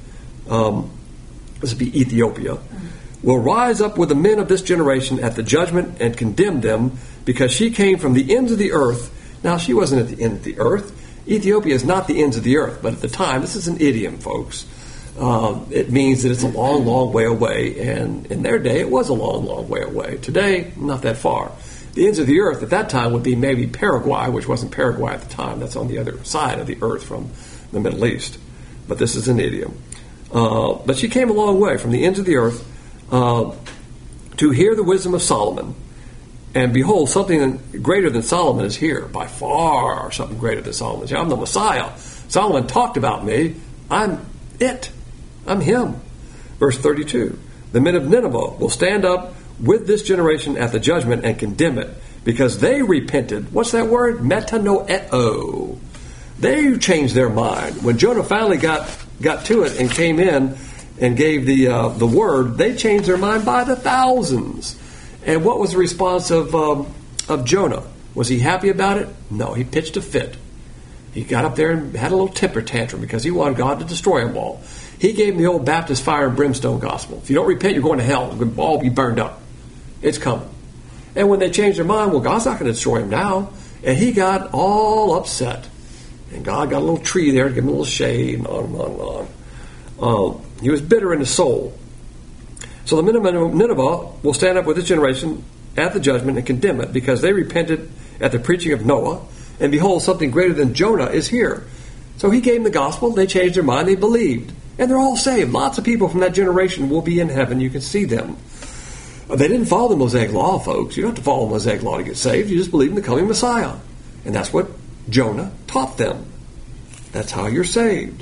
um, this would be Ethiopia, will rise up with the men of this generation at the judgment and condemn them, because she came from the ends of the earth. Now, she wasn't at the end of the earth. Ethiopia is not the ends of the earth, but at the time, this is an idiom, folks. Uh, it means that it's a long, long way away, and in their day, it was a long, long way away. Today, not that far. The ends of the earth at that time would be maybe Paraguay, which wasn't Paraguay at the time. That's on the other side of the earth from the Middle East. But this is an idiom. Uh, but she came a long way from the ends of the earth uh, to hear the wisdom of Solomon. And behold, something greater than Solomon is here, by far something greater than Solomon. I'm the Messiah. Solomon talked about me. I'm it. I'm him. Verse thirty-two, the men of Nineveh will stand up with this generation at the judgment and condemn it, because they repented. What's that word? Metanoeo. They changed their mind. When Jonah finally got, got to it and came in and gave the uh, the word, they changed their mind by the thousands. And what was the response of um, of Jonah? Was he happy about it? No, he pitched a fit. He got up there and had a little temper tantrum because he wanted God to destroy them all. He gave them the old Baptist fire and brimstone gospel. If you don't repent, you're going to hell. You'll all be burned up. It's coming. And when they changed their mind, well, God's not going to destroy him now. And he got all upset. And God got a little tree there to give him a little shade, and on and on and on. Um, he was bitter in his soul. So the men of Nineveh will stand up with this generation at the judgment and condemn it, because they repented at the preaching of Noah. And behold, something greater than Jonah is here. So he gave them the gospel. They changed their mind. They believed. And they're all saved. Lots of people from that generation will be in heaven. You can see them. They didn't follow the Mosaic Law, folks. You don't have to follow the Mosaic Law to get saved. You just believe in the coming Messiah. And that's what Jonah taught them. That's how you're saved.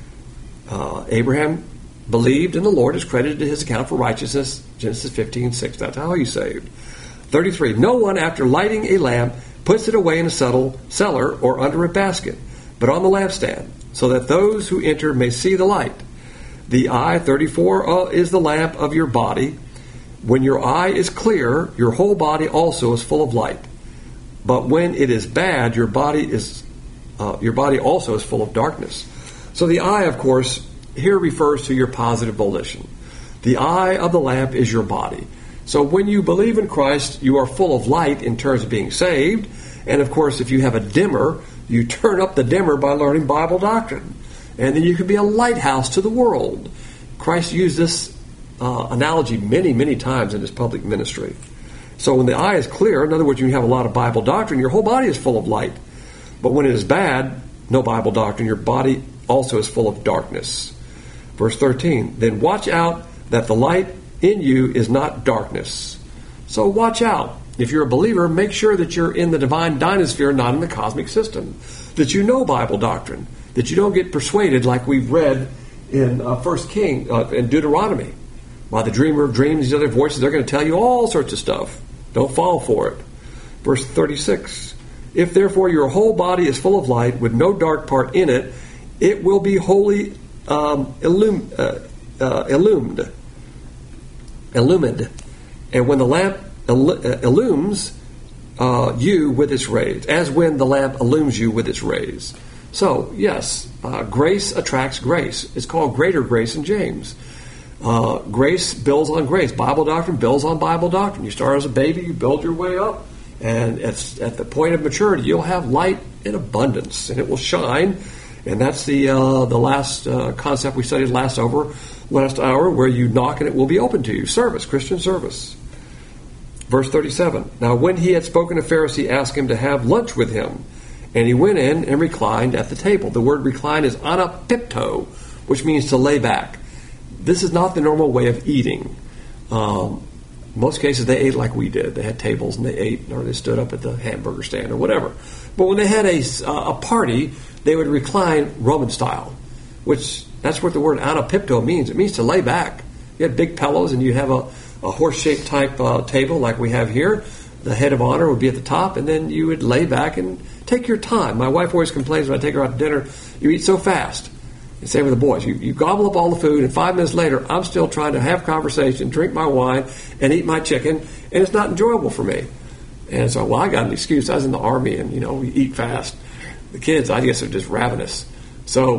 Uh, Abraham believed, and the Lord is credited to his account for righteousness. Genesis fifteen six. That's how he's saved. thirty-three. No one, after lighting a lamp, puts it away in a settle, cellar or under a basket, but on the lampstand, so that those who enter may see the light. The eye, thirty-four, uh, is the lamp of your body. When your eye is clear, your whole body also is full of light. But when it is bad, your body is uh, your body also is full of darkness. So the eye, of course, here refers to your positive volition. The eye of the lamp is your body. So when you believe in Christ, you are full of light in terms of being saved. And of course, if you have a dimmer, you turn up the dimmer by learning Bible doctrine. And then you can be a lighthouse to the world. Christ used this uh, analogy many, many times in his public ministry. So when the eye is clear, in other words, you have a lot of Bible doctrine, your whole body is full of light. But when it is bad, no Bible doctrine, your body also is full of darkness. Verse thirteen, then watch out that the light in you is not darkness. So watch out. If you're a believer, make sure that you're in the divine dynasphere, not in the cosmic system. That you know Bible doctrine. That you don't get persuaded like we've read in uh, First King, uh, in Deuteronomy. By the dreamer of dreams, these other voices, they're going to tell you all sorts of stuff. Don't fall for it. Verse thirty-six, if therefore your whole body is full of light with no dark part in it, it will be wholly um, illum, uh, uh, illumined. Illumined. And when the lamp illumes uh, you with its rays, as when the lamp illumes you with its rays. So, yes, uh, grace attracts grace. It's called greater grace in James. Uh, grace builds on grace. Bible doctrine builds on Bible doctrine. You start as a baby, you build your way up, and at, at the point of maturity, you'll have light in abundance, and it will shine. And that's the uh, the last uh, concept we studied last over last hour, where you knock and it will be open to you. Service, Christian service. Verse thirty-seven. Now when he had spoken, a Pharisee asked him to have lunch with him, and he went in and reclined at the table. The word recline is anapipto, which means to lay back. This is not the normal way of eating. Um, in most cases, they ate like we did. They had tables and they ate, or they stood up at the hamburger stand or whatever. But when they had a, a party, they would recline Roman style, which that's what the word anapipto means. It means to lay back. You had big pillows, and you have a, a horse-shaped type uh, table like we have here. The head of honor would be at the top, and then you would lay back and take your time. My wife always complains when I take her out to dinner, you eat so fast. And same with the boys. You, you gobble up all the food, and five minutes later, I'm still trying to have conversation, drink my wine, and eat my chicken, and it's not enjoyable for me. And so, well, I got an excuse. I was in the Army, and, you know, we eat fast. The kids, I guess, are just ravenous. So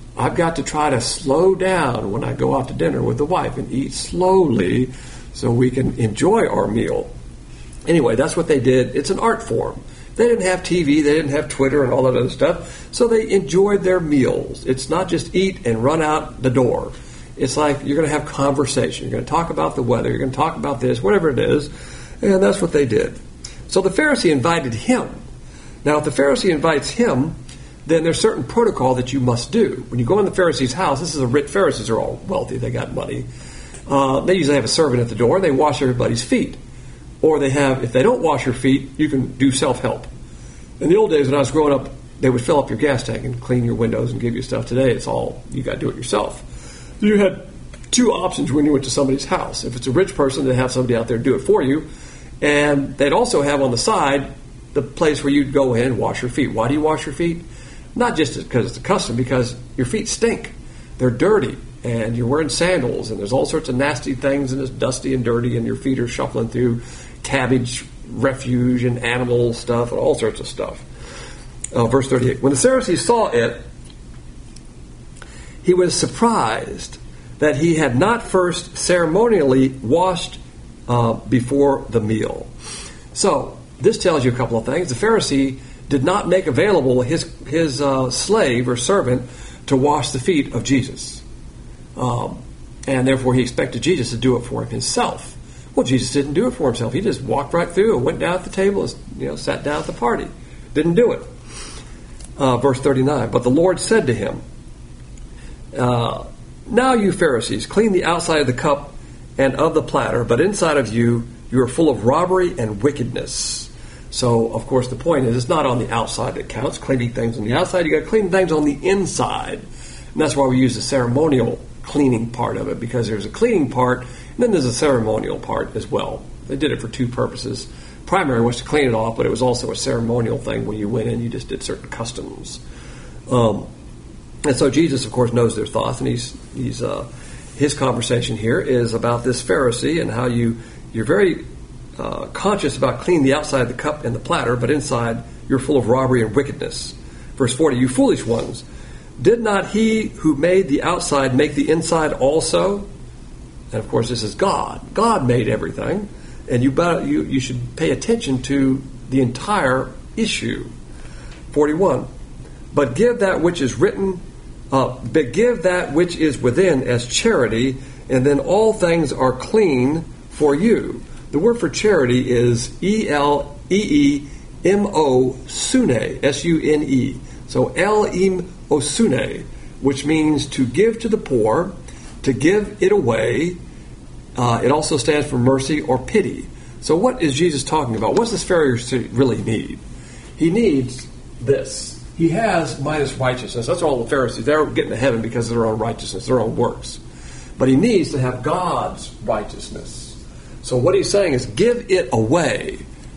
I've got to try to slow down when I go out to dinner with the wife and eat slowly so we can enjoy our meal. Anyway, that's what they did. It's an art form. They didn't have T V, they didn't have Twitter and all that other stuff, so they enjoyed their meals. It's not just eat and run out the door. It's like you're going to have conversation. You're going to talk about the weather. You're going to talk about this, whatever it is, and that's what they did. So the Pharisee invited him. Now, if the Pharisee invites him, then there's certain protocol that you must do. When you go in the Pharisee's house, this is a rich, Pharisees are all wealthy, they got money. Uh, they usually have a servant at the door, and they wash everybody's feet. Or they have, if they don't wash your feet, you can do self-help. In the old days when I was growing up, they would fill up your gas tank and clean your windows and give you stuff. Today, it's all, you got to do it yourself. You had two options when you went to somebody's house. If it's a rich person, they'd have somebody out there do it for you. And they'd also have on the side the place where you'd go in and wash your feet. Why do you wash your feet? Not just because it's a custom, because your feet stink. They're dirty, and you're wearing sandals, and there's all sorts of nasty things, and it's dusty and dirty, and your feet are shuffling through cabbage refuge and animal stuff and all sorts of stuff. Uh, verse thirty-eight. When the Pharisee saw it, he was surprised that he had not first ceremonially washed uh, before the meal. So, this tells you a couple of things. The Pharisee did not make available his, his uh, slave or servant to wash the feet of Jesus. Um, and therefore he expected Jesus to do it for him himself. Well, Jesus didn't do it for himself. He just walked right through and went down at the table and, you know, sat down at the party. Didn't do it. Uh, verse thirty-nine. But the Lord said to him, uh, now you Pharisees, clean the outside of the cup and of the platter, but inside of you, you are full of robbery and wickedness. So, of course, the point is, it's not on the outside that counts. Cleaning things on the outside, you got to clean things on the inside. And that's why we use the ceremonial cleaning part of it, because there's a cleaning part, and then there's a ceremonial part as well. They did it for two purposes. Primary was to clean it off, but it was also a ceremonial thing. When you went in, you just did certain customs. Um, and so Jesus, of course, knows their thoughts, and he's he's uh, his conversation here is about this Pharisee and how you you're very uh, conscious about cleaning the outside of the cup and the platter, but inside you're full of robbery and wickedness. Verse forty, you foolish ones, did not he who made the outside make the inside also? And of course, this is God. God made everything, and you better, you you should pay attention to the entire issue. forty-one, but give that which is written, uh, but give that which is within as charity, and then all things are clean for you. The word for charity is E L E E M O Sune, S U N E. So El-im Osune, which means to give to the poor, to give it away. Uh, it also stands for mercy or pity. So what is Jesus talking about? What does this Pharisee really need? He needs this. He has minus righteousness. That's all the Pharisees. They're getting to heaven because of their own righteousness, their own works. But he needs to have God's righteousness. So what he's saying is give it away.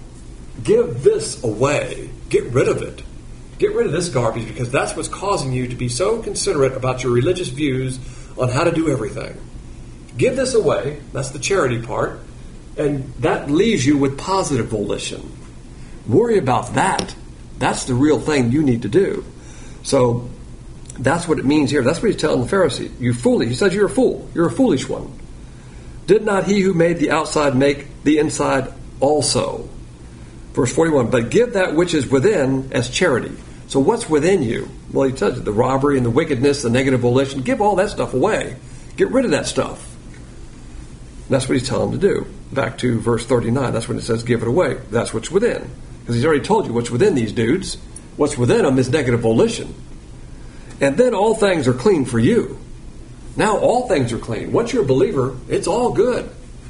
Give this away. Get rid of it. Get rid of this garbage, because that's what's causing you to be so considerate about your religious views on how to do everything. Give this away. That's the charity part. And that leaves you with positive volition. Worry about that. That's the real thing you need to do. So that's what it means here. That's what he's telling the Pharisee. You foolish. He says you're a fool. You're a foolish one. Did not he who made the outside make the inside also? Verse forty-one, but give that which is within as charity. So what's within you? Well, he tells you the robbery and the wickedness, the negative volition. Give all that stuff away. Get rid of that stuff. And that's what he's telling them to do. Back to verse thirty-nine. That's when it says give it away. That's what's within. Because he's already told you what's within these dudes. What's within them is negative volition. And then all things are clean for you. Now all things are clean. Once you're a believer, it's all good.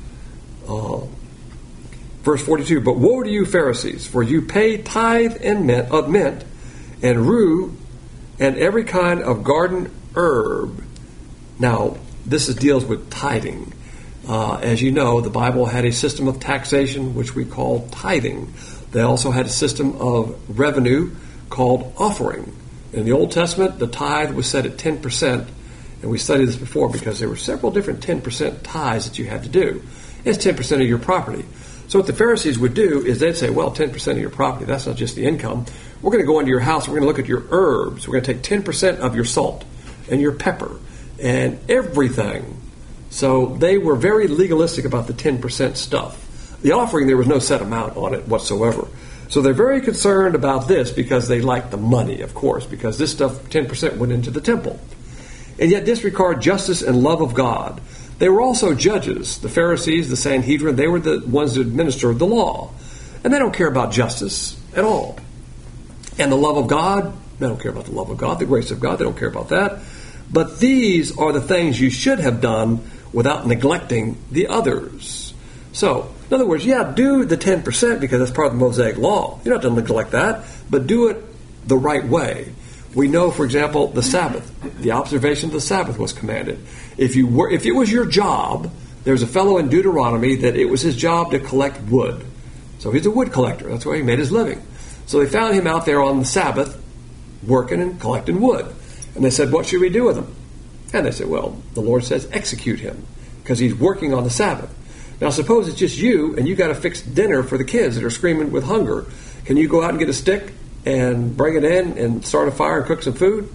Uh, verse forty-two, but woe to you Pharisees, for you pay tithe and mint, of mint and rue and every kind of garden herb. Now, this is, deals with tithing. Uh, as you know, the Bible had a system of taxation, which we call tithing. They also had a system of revenue called offering. In the Old Testament, the tithe was set at ten percent. And we studied this before because there were several different ten percent tithes that you had to do. It's ten percent of your property. So what the Pharisees would do is they'd say, well, ten percent of your property, that's not just the income. We're going to go into your house, we're going to look at your herbs. We're going to take ten percent of your salt. and your pepper and everything. So they were very legalistic about the ten percent stuff. The offering, there was no set amount on it whatsoever. So they're very concerned about this because they like the money, of course, because this stuff, ten percent, went into the temple. And yet disregard justice and love of God. They were also judges. The Pharisees, the Sanhedrin, they were the ones that administered the law. And they don't care about justice at all. And the love of God, they don't care about the love of God, the grace of God, they don't care about that. But these are the things you should have done without neglecting the others. So, in other words, yeah, do the ten percent because that's part of the Mosaic law. You don't have to neglect that, but do it the right way. We know, for example, the Sabbath. The observation of the Sabbath was commanded. If you were, if it was your job, there's a fellow in Deuteronomy that it was his job to collect wood. So he's a wood collector. That's where he made his living. So they found him out there on the Sabbath working and collecting wood. And they said, what should we do with him? And they said, well, the Lord says execute him because he's working on the Sabbath. Now suppose it's just you and you got to fix dinner for the kids that are screaming with hunger. Can you go out and get a stick and bring it in and start a fire and cook some food?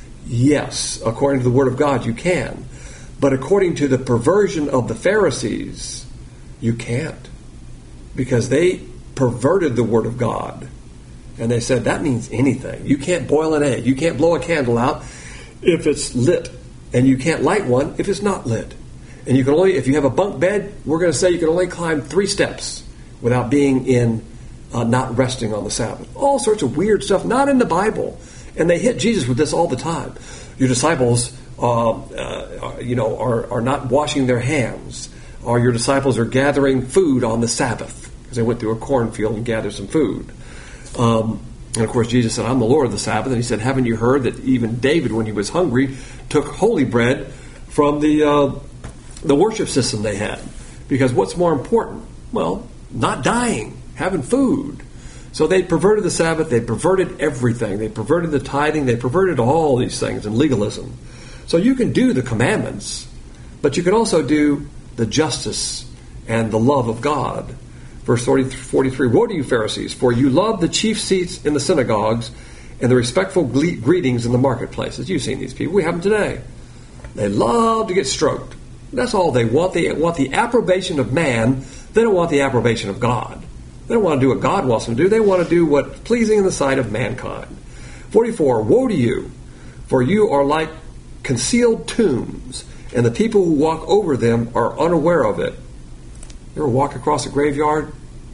Yes, according to the Word of God, you can. But according to the perversion of the Pharisees, you can't. Because they perverted the Word of God. And they said, that means anything. You can't boil an egg. You can't blow a candle out if it's lit. And you can't light one if it's not lit. And you can only, if you have a bunk bed, we're going to say you can only climb three steps without being in, uh, not resting on the Sabbath. All sorts of weird stuff, not in the Bible. And they hit Jesus with this all the time. Your disciples, uh, uh, you know, are, are not washing their hands. Or your disciples are gathering food on the Sabbath. Because they went through a cornfield and gathered some food. Um, and of course Jesus said, I'm the Lord of the Sabbath. And he said, haven't you heard that even David, when he was hungry, took holy bread from the uh, the worship system they had? Because what's more important? Well, not dying, having food. So they perverted the Sabbath, they perverted everything. They perverted the tithing, they perverted all these things in legalism. So you can do the commandments, but you can also do the justice and the love of God. Verse forty-three, woe to you Pharisees, for you love the chief seats in the synagogues and the respectful gle- greetings in the marketplaces. You've seen these people. We have them today. They love to get stroked. That's all they want. They want the approbation of man. They don't want the approbation of God. They don't want to do what God wants them to do. They want to do what's pleasing in the sight of mankind. forty-four, woe to you, for you are like concealed tombs, and the people who walk over them are unaware of it. You ever walk across a graveyard?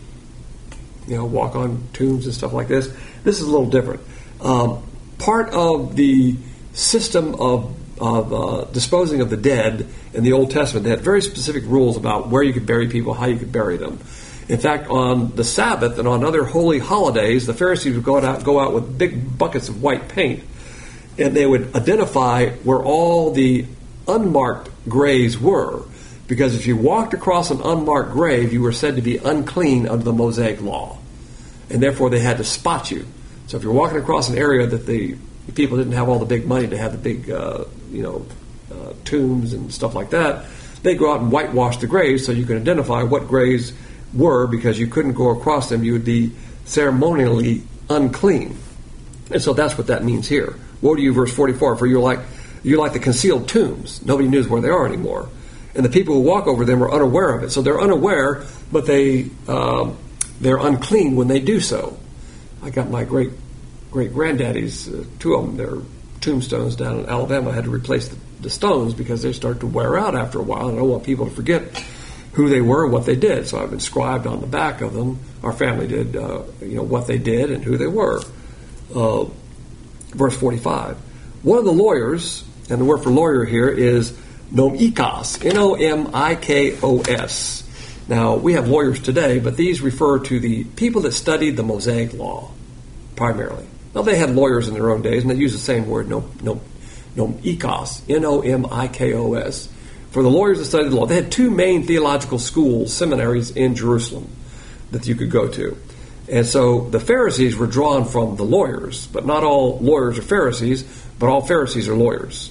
You know, walk on tombs and stuff like this. This is a little different. Um, part of the system of, of uh, disposing of the dead in the Old Testament, they had very specific rules about where you could bury people, how you could bury them. In fact, on the Sabbath and on other holy holidays, the Pharisees would go out, go out with big buckets of white paint, and they would identify where all the unmarked graves were. Because if you walked across an unmarked grave, you were said to be unclean under the Mosaic law. And therefore they had to spot you. So if you're walking across an area that the people didn't have all the big money to have the big, uh, you know, uh, tombs and stuff like that, they go out and whitewash the graves so you can identify what graves were, because you couldn't go across them. You would be ceremonially unclean. And so that's what that means here. Woe to you, verse forty-four, for you're like, you're like the concealed tombs. Nobody knows where they are anymore. And the people who walk over them are unaware of it. So they're unaware, but they, um, they're unclean when they do so. I got my great great granddaddy's, uh, two of them, they're tombstones down in Alabama. I had to replace the, the stones because they start to wear out after a while. And I don't want people to forget who they were and what they did. So I've inscribed on the back of them, our family did, uh, you know, what they did and who they were. Uh, verse forty-five. One of the lawyers, and the word for lawyer here is nomikos, N O M I K O S. Now, we have lawyers today, but these refer to the people that studied the Mosaic law, primarily. Now, they had lawyers in their own days, and they used the same word, no, no, nomikos, N O M I K O S, for the lawyers that studied the law. They had two main theological schools, seminaries in Jerusalem that you could go to. And so the Pharisees were drawn from the lawyers, but not all lawyers are Pharisees, but all Pharisees are lawyers.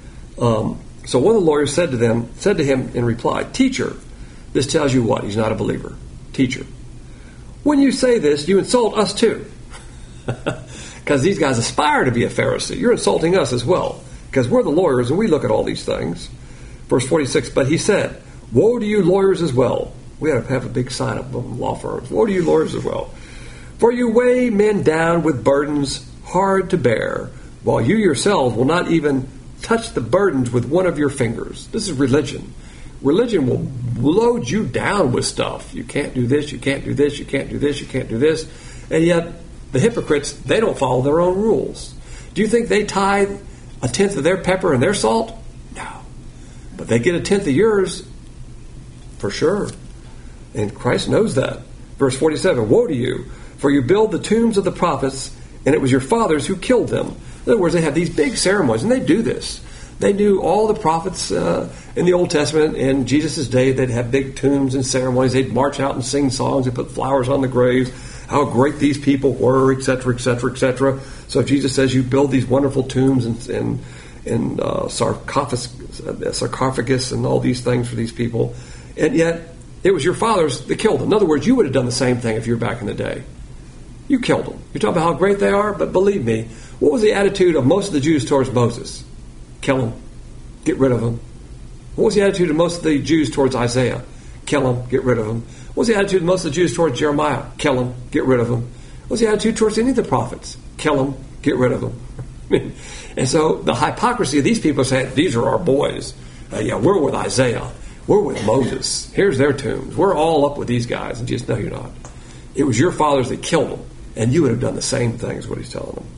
Um, so one of the lawyers said to them, said to him in reply, "Teacher, this tells you what? He's not a believer. Teacher, when you say this, you insult us too." Because these guys aspire to be a Pharisee. You're insulting us as well. because we're the lawyers and we look at all these things. Verse forty-six, but he said, woe to you lawyers as well. We had to have a big sign up from law firms. Woe to you lawyers as well. For you weigh men down with burdens hard to bear, while you yourselves will not even touch the burdens with one of your fingers. This is religion. Religion will load you down with stuff. You can't do this, you can't do this, you can't do this, you can't do this. And yet, the hypocrites, they don't follow their own rules. Do you think they tithe a tenth of their pepper and their salt? No. But they get a tenth of yours for sure. And Christ knows that. Verse forty-seven, woe to you, for you build the tombs of the prophets, and it was your fathers who killed them. In other words, they have these big ceremonies, and they do this. They knew all the prophets uh, in the Old Testament. In Jesus' day, they'd have big tombs and ceremonies. They'd march out and sing songs and put flowers on the graves, how great these people were, et cetera, et cetera, et cetera. So Jesus says you build these wonderful tombs and, and, and uh, sarcophagus, sarcophagus and all these things for these people. And yet, it was your fathers that killed them. In other words, you would have done the same thing if you were back in the day. You killed them. You're talking about how great they are, but believe me, what was the attitude of most of the Jews towards Moses? Kill him. Get rid of him. What was the attitude of most of the Jews towards Isaiah? Kill him. Get rid of him. What was the attitude of most of the Jews towards Jeremiah? Kill him. Get rid of him. What was the attitude towards any of the prophets? Kill him. Get rid of him. And so the hypocrisy of these people saying, these are our boys. Uh, yeah, we're with Isaiah. We're with Moses. Here's their tombs. We're all up with these guys. And just, no, you're not. It was your fathers that killed them. And you would have done the same thing, is what he's telling them.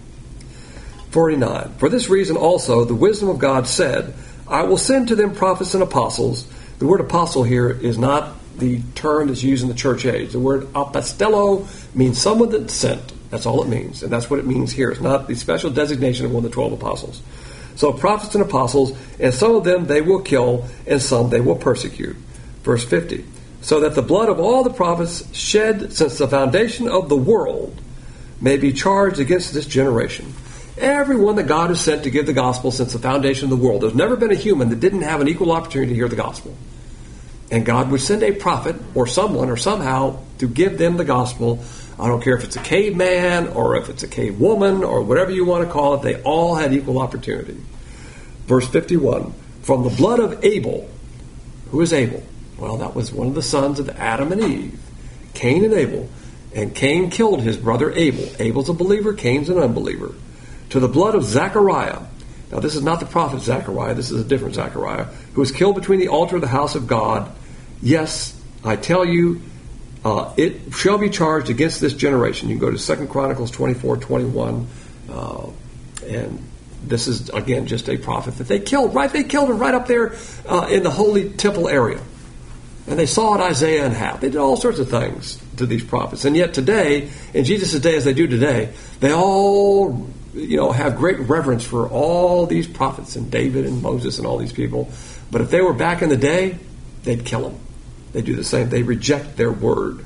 forty-nine. For this reason also the wisdom of God said, I will send to them prophets and apostles. The word apostle here is not the term that's used in the church age. The word apostello means someone that's sent. That's all it means. And that's what it means here. It's not the special designation of one of the twelve apostles. So prophets and apostles, and some of them they will kill, and some they will persecute. Verse fifty. So that the blood of all the prophets shed since the foundation of the world may be charged against this generation. Everyone that God has sent to give the gospel since the foundation of the world. There's never been a human that didn't have an equal opportunity to hear the gospel. And God would send a prophet or someone or somehow to give them the gospel. I don't care if it's a caveman or if it's a cave woman or whatever you want to call it. They all had equal opportunity. Verse fifty-one. From the blood of Abel. Who is Abel? Well, that was one of the sons of Adam and Eve. Cain and Abel. And Cain killed his brother Abel. Abel's a believer. Cain's an unbeliever. To the blood of Zechariah. Now, this is not the prophet Zechariah. This is a different Zechariah. Who was killed between the altar of the house of God. Yes, I tell you, uh, it shall be charged against this generation. You can go to Second Chronicles twenty-four twenty-one. Uh, and this is, again, just a prophet that they killed. Right? They killed him right up there uh, in the holy temple area. And they saw it Isaiah and how. They did all sorts of things to these prophets. And yet today, in Jesus' day as they do today, they all, you know, have great reverence for all these prophets and David and Moses and all these people. But if they were back in the day, they'd kill them. They do the same. They reject their word.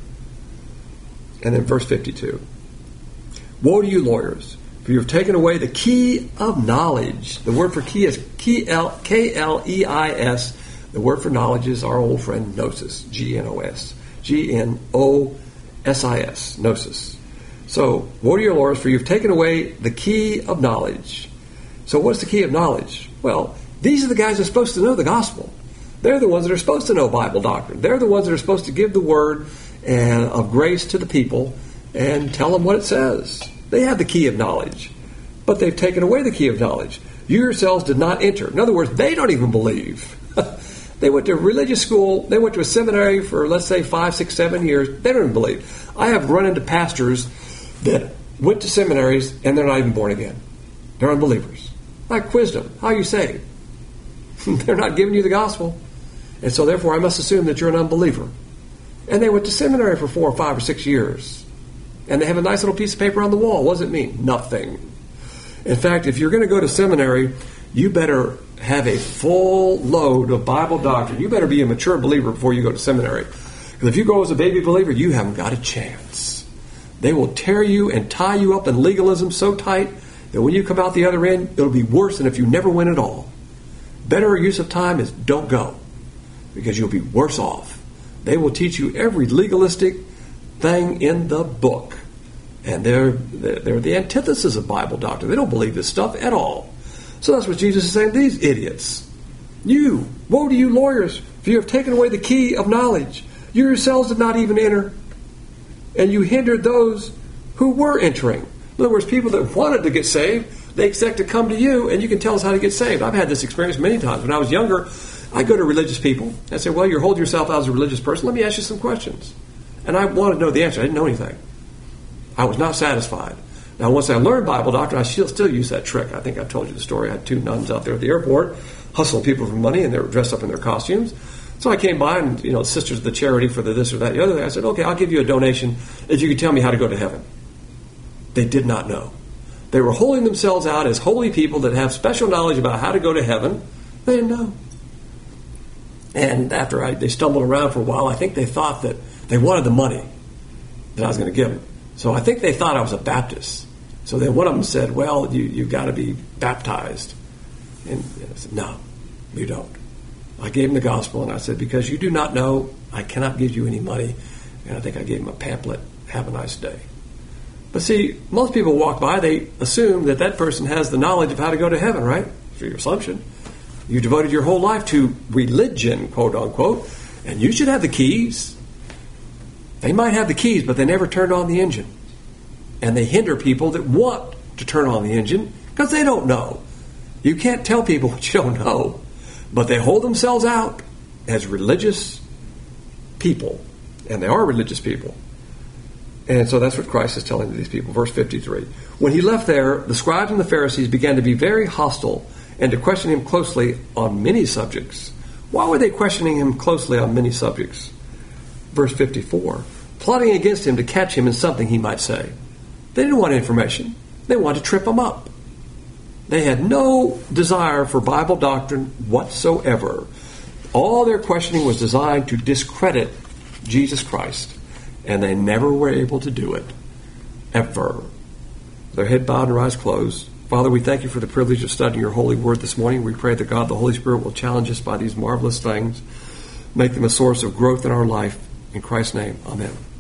And then verse fifty-two. Woe to you lawyers, for you have taken away the key of knowledge. The word for key is K L E I S. The word for knowledge is our old friend gnosis, G N O S. G N O S I S, gnosis. So, woe to you lawyers, for you have taken away the key of knowledge. So what's the key of knowledge? Well, these are the guys that are supposed to know the gospel. They're the ones that are supposed to know Bible doctrine. They're the ones that are supposed to give the word and of grace to the people and tell them what it says. They have the key of knowledge, but they've taken away the key of knowledge. You yourselves did not enter. In other words, they don't even believe. They went to religious school. They went to a seminary for, let's say, five, six, seven years. They don't even believe. I have run into pastors that went to seminaries and they're not even born again. They're unbelievers. I quizzed them. How are you saved? They're not giving you the gospel. And so therefore I must assume that you're an unbeliever. And they went to seminary for four or five or six years. And they have a nice little piece of paper on the wall. What does it mean? Nothing. In fact, if you're going to go to seminary, you better have a full load of Bible doctrine. You better be a mature believer before you go to seminary. Because if you go as a baby believer, you haven't got a chance. They will tear you and tie you up in legalism so tight that when you come out the other end, it'll be worse than if you never went at all. Better use of time is don't go, because you'll be worse off. They will teach you every legalistic thing in the book. And they're, they're the antithesis of Bible doctrine. They don't believe this stuff at all. So that's what Jesus is saying to these idiots. You, woe to you lawyers, for you have taken away the key of knowledge. You yourselves did not even enter, and you hindered those who were entering. In other words, people that wanted to get saved, they expect to come to you, and you can tell us how to get saved. I've had this experience many times. When I was younger, I go to religious people. I say, well, you're holding yourself out as a religious person. Let me ask you some questions. And I wanted to know the answer. I didn't know anything. I was not satisfied. Now, once I learned Bible doctrine, I still, still use that trick. I think I've told you the story. I had two nuns out there at the airport hustling people for money, and they were dressed up in their costumes. So I came by, and, you know, sisters of the charity for the this or that, the other thing. I said, okay, I'll give you a donation if you can tell me how to go to heaven. They did not know. They were holding themselves out as holy people that have special knowledge about how to go to heaven. They didn't know. And after I, they stumbled around for a while, I think they thought that they wanted the money that I was going to give them. So I think they thought I was a Baptist. So then one of them said, well, you, you've got to be baptized. And, and I said, no, you don't. I gave them the gospel, and I said, because you do not know, I cannot give you any money. And I think I gave them a pamphlet, have a nice day. But see, most people walk by, they assume that that person has the knowledge of how to go to heaven, right? That's your assumption. You devoted your whole life to religion, quote unquote, and you should have the keys. They might have the keys, but they never turned on the engine. And they hinder people that want to turn on the engine because they don't know. You can't tell people what you don't know. But they hold themselves out as religious people. And they are religious people. And so that's what Christ is telling these people. Verse fifty-three. When he left there, the scribes and the Pharisees began to be very hostile and to question him closely on many subjects. Why were they questioning him closely on many subjects? Verse fifty-four. Plotting against him to catch him in something he might say. They didn't want information. They wanted to trip him up. They had no desire for Bible doctrine whatsoever. All their questioning was designed to discredit Jesus Christ. And they never were able to do it. Ever. Their head bowed and eyes closed. Father, we thank you for the privilege of studying your holy word this morning. We pray that God, the Holy Spirit, will challenge us by these marvelous things. Make them a source of growth in our life. In Christ's name, amen.